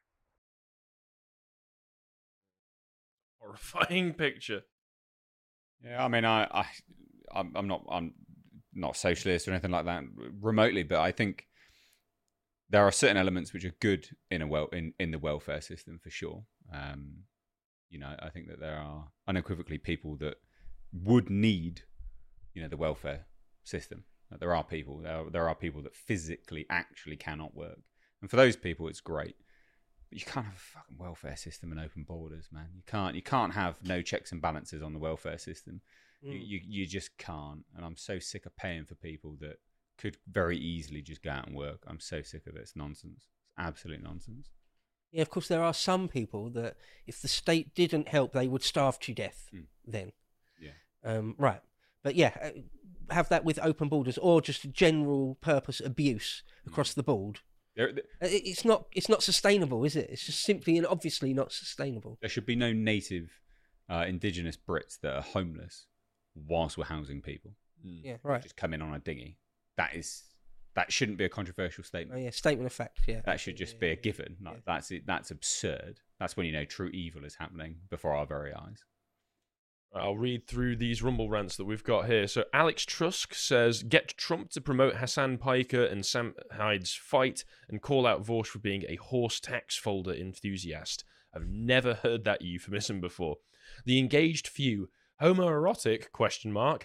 Horrifying picture. Yeah, I mean, I, I, I'm, I'm not, I'm not socialist or anything like that remotely, but I think there are certain elements which are good in a well in, in the welfare system for sure. Um, you know, I think that there are unequivocally people that would need, you know, the welfare system. Like there are people, there are, there are people that physically actually cannot work, and for those people, it's great. But you can't have a fucking welfare system and open borders, man. You can't. You can't have no checks and balances on the welfare system. Mm. You, you you just can't. And I'm so sick of paying for people that could very easily just go out and work. I'm so sick of it. It's nonsense. It's absolute nonsense. Yeah, of course, there are some people that if the state didn't help, they would starve to death. Mm. Then, yeah, um, right. But yeah, uh, have that with open borders or just general purpose abuse across the board. There, there, It's not. It's not sustainable, is it? It's just simply and obviously not sustainable. there should be no native, uh, indigenous Brits that are homeless whilst we're housing people. Yeah, right. Just come in on a dinghy. That is, that shouldn't be a controversial statement. Oh yeah, statement of fact. Yeah, That should just be a given. Like, That's it. That's absurd. That's when you know true evil is happening before our very eyes. I'll read through these Rumble rants that we've got here. So Alex Trusk says, get Trump to promote Hassan Piker and Sam Hyde's fight and call out Vaush for being a horse tax folder enthusiast. I've never heard that euphemism before. The engaged few, homoerotic, question mark,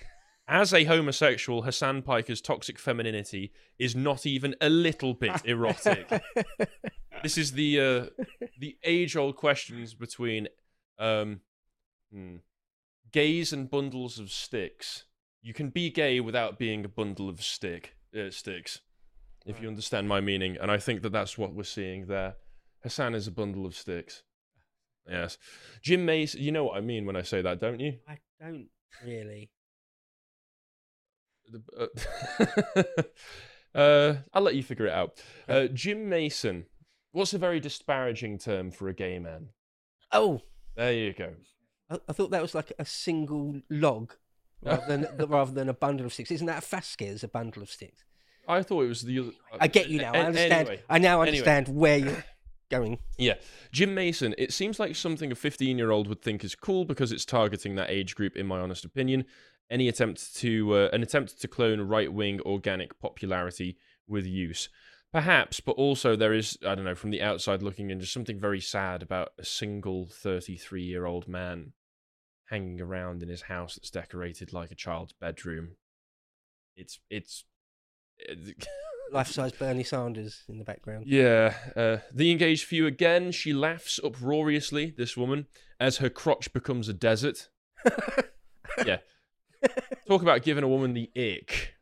As a homosexual, Hassan Piker's toxic femininity is not even a little bit erotic. This is the uh, the age-old questions between um, hmm, gays and bundles of sticks. You can be gay without being a bundle of stick uh, sticks, if right. you understand my meaning. And I think that that's what we're seeing there. Hassan is a bundle of sticks. Yes. Jim Mason, you know what I mean when I say that, don't you? I don't really. Uh, uh, I'll let you figure it out. Uh, Jim Mason. What's a very disparaging term for a gay man? Oh. There you go. I, I thought that was like a single log rather than, rather than a bundle of sticks. Isn't that a Fasquez, a bundle of sticks? I thought it was the other... I get you now. I understand. Anyway, I now understand anyway. where you're going. Yeah. Jim Mason. It seems like something a fifteen-year-old would think is cool because it's targeting that age group, in my honest opinion. Any attempt to... Uh, an attempt to clone right-wing organic popularity with use. Perhaps, but also there is, I don't know, from the outside looking in, just something very sad about a single thirty-three-year-old man hanging around in his house that's decorated like a child's bedroom. It's... it's... Life-size Bernie Sanders in the background. Yeah. Uh, the engaged few again. She laughs uproariously, this woman, as her crotch becomes a desert. Yeah. Talk about giving a woman the ick.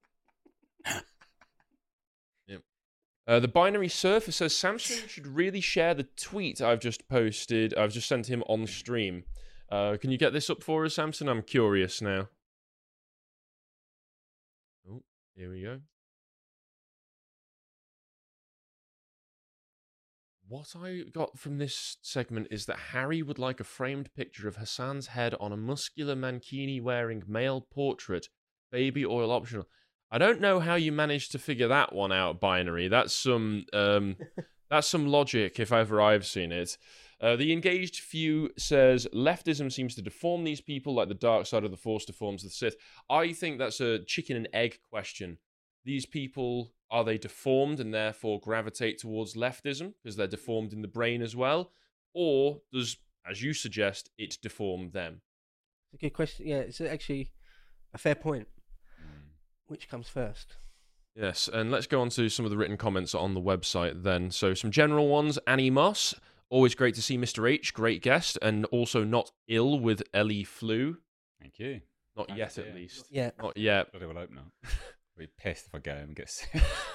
Yep. Uh, the Binary Surfer says Samson should really share the tweet I've just posted. I've just sent him on stream. Uh, can you get this up for us, Samson? I'm curious now. Oh, here we go. What I got from this segment is that Harry would like a framed picture of Hassan's head on a muscular mankini-wearing male portrait, baby oil optional. I don't know how you managed to figure that one out, Binary. That's some um, that's some logic, if ever I've seen it. Uh, the engaged few says, leftism seems to deform these people like the dark side of the Force deforms the Sith. I think that's a chicken and egg question. These people... Are they deformed and therefore gravitate towards leftism because they're deformed in the brain as well? Or does, as you suggest, it deform them? It's a good question. Yeah, it's actually a fair point. Mm. Which comes first? Yes, and let's go on to some of the written comments on the website then. So some general ones. Annie Moss, always great to see Mister H, great guest, and also not ill with Ellie flu. Thank you. Not nice yet, at least. Not yet. Not yet. Bloody well hope not. I'll be pissed if I get him and get sick.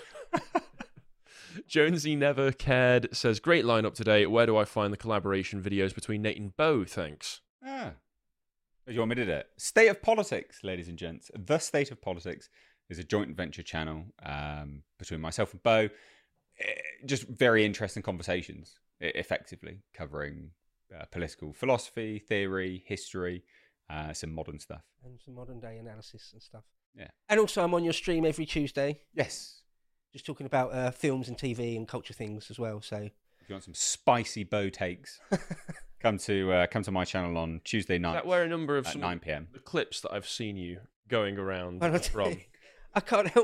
Jonesy Never Cared says, great lineup today. Where do I find the collaboration videos between Nate and Bo? Thanks. Ah. Do you want me to do it? State of Politics, ladies and gents. The State of Politics is a joint venture channel um, between myself and Bo. Just very interesting conversations, effectively, covering uh, political philosophy, theory, history, uh, some modern stuff. And some modern day analysis and stuff. Yeah. And also I'm on your stream every Tuesday. Yes. Just talking about uh, films and T V and culture things as well. So if you want some spicy Bo takes, come to uh, come to my channel on Tuesday night. Is that where a number of at some nine p.m. the clips that I've seen you going around Well, from? I can't help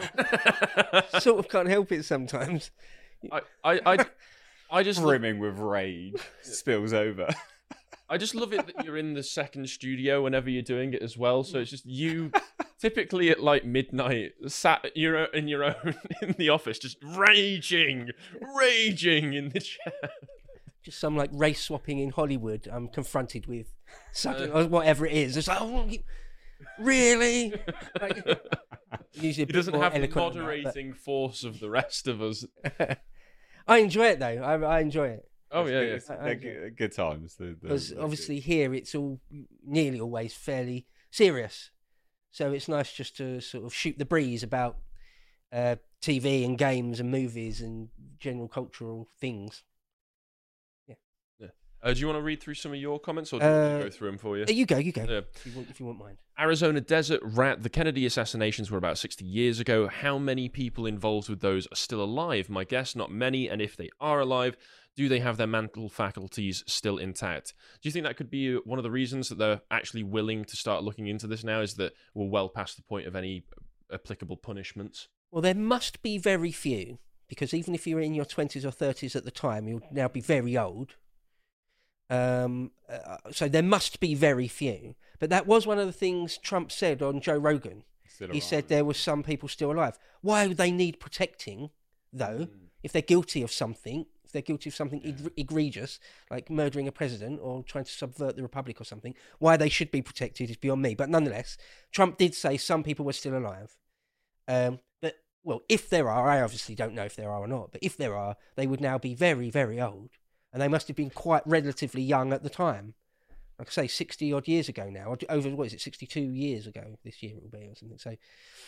myself. Sort of can't help it sometimes. I, I, I, I just brimming with rage spills over. I just love it that you're in the second studio whenever you're doing it as well. So it's just you, typically at like midnight, sat your in your own in the office, just raging, raging in the chair. Just some like race swapping in Hollywood. I'm confronted with something, Uh, or whatever it is. It's like, oh, you- really? Like, usually a He bit doesn't more have the eloquent than that, moderating force of the rest of us. but- I enjoy it though. I, I enjoy it. Oh yeah, yeah. It's- they're good, good times. They're- they're- Because they're obviously here it's all nearly always fairly serious, so it's nice just to sort of shoot the breeze about uh, T V and games and movies and general cultural things. Yeah. Yeah. Uh, do you want to read through some of your comments, or do you want me Uh, to go through them for you? uh, you go, you go. Yeah. If you want, if you won't mind. Arizona Desert Rat. The Kennedy assassinations were about sixty years ago. How many people involved with those are still alive? My guess, not many. And if they are alive, do they have their mental faculties still intact? Do you think that could be one of the reasons that they're actually willing to start looking into this now, is that we're well past the point of any applicable punishments? Well, there must be very few, because even if you're in your twenties or thirties at the time, you'll now be very old. Um, uh, so there must be very few. But that was one of the things Trump said on Joe Rogan. Still He around. said there were some people still alive. Why would they need protecting, though, Mm. if they're guilty of something? If they're guilty of something eg- egregious, like murdering a president or trying to subvert the republic or something, why they should be protected is beyond me. But nonetheless, Trump did say some people were still alive. Um, but, well, if there are, I obviously don't know if there are or not, but if there are, they would now be very, very old. And they must have been quite relatively young at the time. Like I say, sixty odd years ago now. Over, what is it, sixty-two years ago this year it will be or something. So,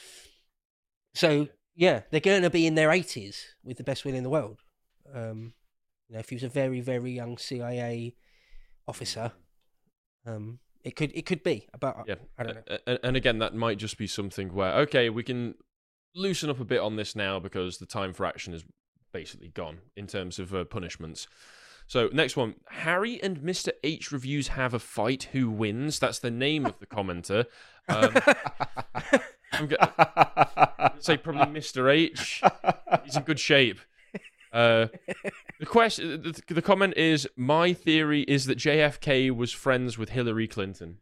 so yeah, they're going to be in their eighties with the best will in the world. Um, you know, if he was a very, very young C I A officer, um, it could it could be. But Yeah, I don't know. And, and again, that might just be something where okay, we can loosen up a bit on this now because the time for action is basically gone in terms of uh, punishments. So next one, Harry and Mister H reviews have a fight. Who wins? That's the name of the commenter. Um, I'm going to say probably Mister H. He's in good shape. Uh, the question, the, the comment is: my theory is that J F K was friends with Hillary Clinton.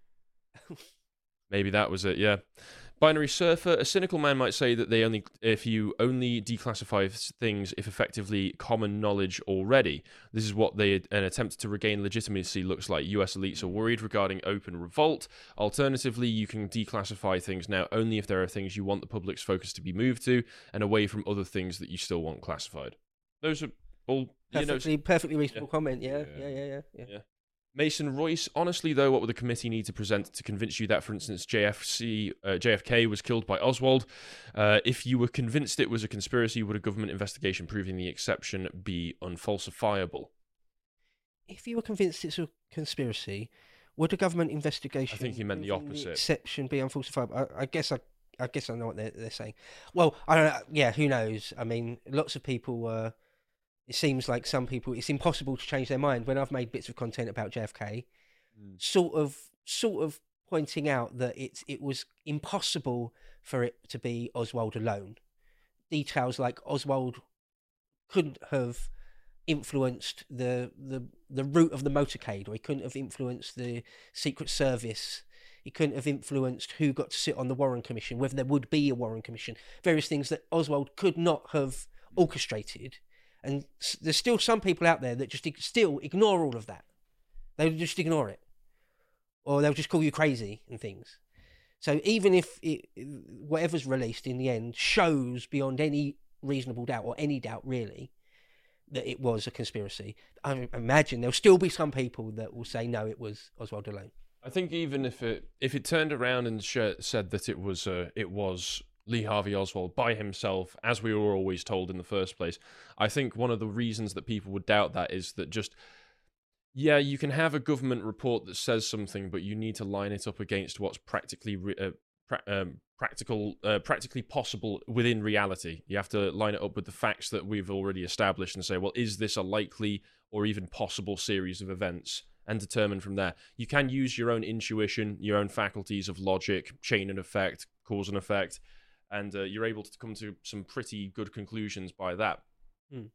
Maybe that was it. Yeah. Binary Surfer, a cynical man might say that they only if you only declassify things if effectively common knowledge already. This is what they an attempt to regain legitimacy looks like. U S elites are worried regarding open revolt. Alternatively, you can declassify things now only if there are things you want the public's focus to be moved to and away from other things that you still want classified. Those are all you know, Perfectly, perfectly reasonable comment. Yeah, yeah, yeah, yeah. yeah. yeah. Mason Royce, honestly though, what would the committee need to present to convince you that, for instance, J F C, uh, J F K was killed by Oswald? Uh, if you were convinced it was a conspiracy, would a government investigation proving the exception be unfalsifiable? If you were convinced it's a conspiracy, would a government investigation? I think he meant the proving opposite. Exception be unfalsifiable. I, I guess I, I guess I know what they're, they're saying. Well, I don't know. Yeah, who knows? I mean, lots of people. Uh, It seems like some people, it's impossible to change their mind. When I've made bits of content about J F K, mm. sort of, sort of pointing out that it's it was impossible for it to be Oswald alone. Details like Oswald couldn't have influenced the the the route of the motorcade, or he couldn't have influenced the Secret Service. He couldn't have influenced who got to sit on the Warren Commission, whether there would be a Warren Commission. Various things that Oswald could not have orchestrated. And there's still some people out there that just still ignore all of that. They'll just ignore it. Or they'll just call you crazy and things. So even if it, whatever's released in the end shows beyond any reasonable doubt, or any doubt really, that it was a conspiracy, I imagine there'll still be some people that will say, no, it was Oswald alone. I think even if it if it turned around and sh- said that it was uh, it was... Lee Harvey Oswald by himself, as we were always told in the first place. I think one of the reasons that people would doubt that is that just, yeah, you can have a government report that says something, but you need to line it up against what's practically re- uh, pra- um, practical, uh, practically possible within reality. You have to line it up with the facts that we've already established and say, well, is this a likely or even possible series of events? And determine from there. You can use your own intuition, your own faculties of logic, chain and effect, cause and effect, and uh, you're able to come to some pretty good conclusions by that. Mm.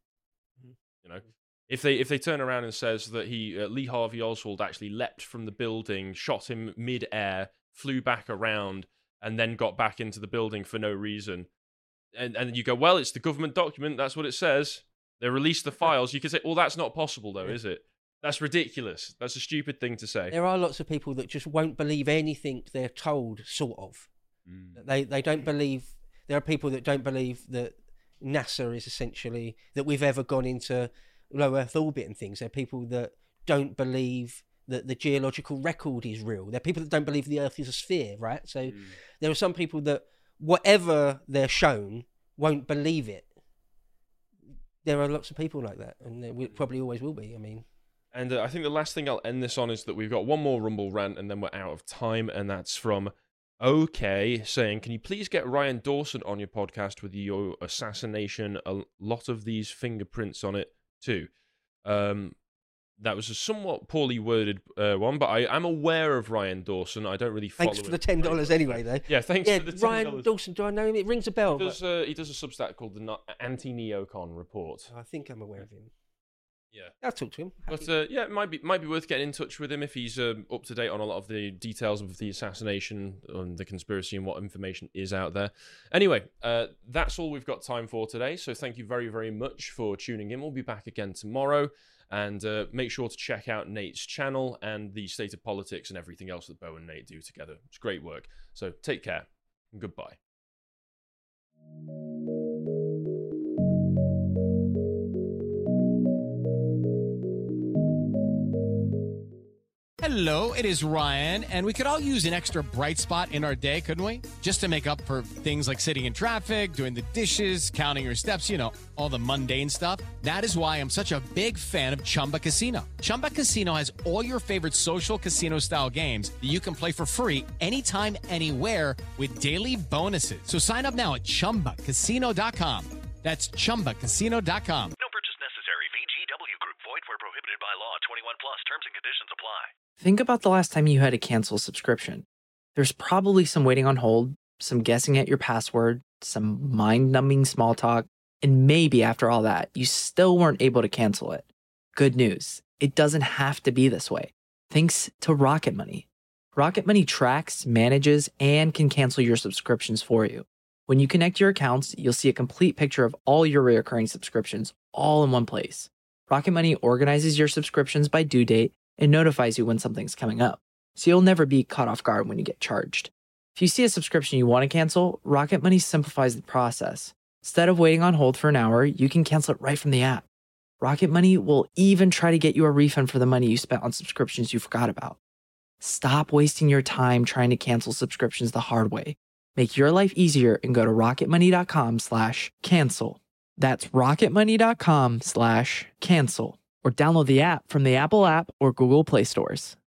You know, if they if they turn around and says that he uh, Lee Harvey Oswald actually leapt from the building, shot him mid-air, flew back around, and then got back into the building for no reason, and and you go, well, it's the government document. That's what it says. They released the files. You could say, well, that's not possible, though, is it? That's ridiculous. That's a stupid thing to say. There are lots of people that just won't believe anything they're told, sort of. Mm. They they don't believe. There are people that don't believe that NASA is essentially that we've ever gone into low Earth orbit and things. There are people that don't believe that the geological record is real. There are people that don't believe the Earth is a sphere, right? So mm. there are some people that whatever they're shown won't believe it. There are lots of people like that, and there probably always will be. I mean. And uh, I think the last thing I'll end this on is that we've got one more Rumble rant, and then we're out of time, and that's from OK, saying, can you please get Ryan Dawson on your podcast with your assassination? A lot of these fingerprints on it, too. Um, that was a somewhat poorly worded uh, one, but I am aware of Ryan Dawson. I don't really follow Thanks for the ten dollars anyway, though. Yeah, thanks yeah, for the ten dollars. Ryan Dawson, do I know him? It rings a bell. He does, but... uh, he does a Substack called the Anti-Neocon Report. I think I'm aware of him. Yeah, I'll talk to him. But uh, yeah, it might be might be worth getting in touch with him if he's um, up to date on a lot of the details of the assassination and the conspiracy and what information is out there. Anyway, uh, that's all we've got time for today. So thank you very, very much for tuning in. We'll be back again tomorrow. And uh, make sure to check out Nate's channel and the State of Politics and everything else that Bo and Nate do together. It's great work. So take care and goodbye. Hello, it is Ryan, and we could all use an extra bright spot in our day, couldn't we? Just to make up for things like sitting in traffic, doing the dishes, counting your steps, you know, all the mundane stuff. That is why I'm such a big fan of Chumba Casino. Chumba Casino has all your favorite social casino-style games that you can play for free anytime, anywhere with daily bonuses. So sign up now at chumba casino dot com. That's chumba casino dot com. No purchase necessary. V G W Group. Void where prohibited by law. twenty-one plus. Terms and conditions apply. Think about the last time you had to cancel a subscription. There's probably some waiting on hold, some guessing at your password, some mind-numbing small talk, and maybe after all that, you still weren't able to cancel it. Good news, it doesn't have to be this way. Thanks to Rocket Money. Rocket Money tracks, manages, and can cancel your subscriptions for you. When you connect your accounts, you'll see a complete picture of all your recurring subscriptions all in one place. Rocket Money organizes your subscriptions by due date and notifies you when something's coming up, so you'll never be caught off guard when you get charged. If you see a subscription you want to cancel, Rocket Money simplifies the process. Instead of waiting on hold for an hour, you can cancel it right from the app. Rocket Money will even try to get you a refund for the money you spent on subscriptions you forgot about. Stop wasting your time trying to cancel subscriptions the hard way. Make your life easier and go to rocketmoney.com slash cancel. That's rocketmoney.com slash cancel. Or download the app from the Apple app or Google Play stores.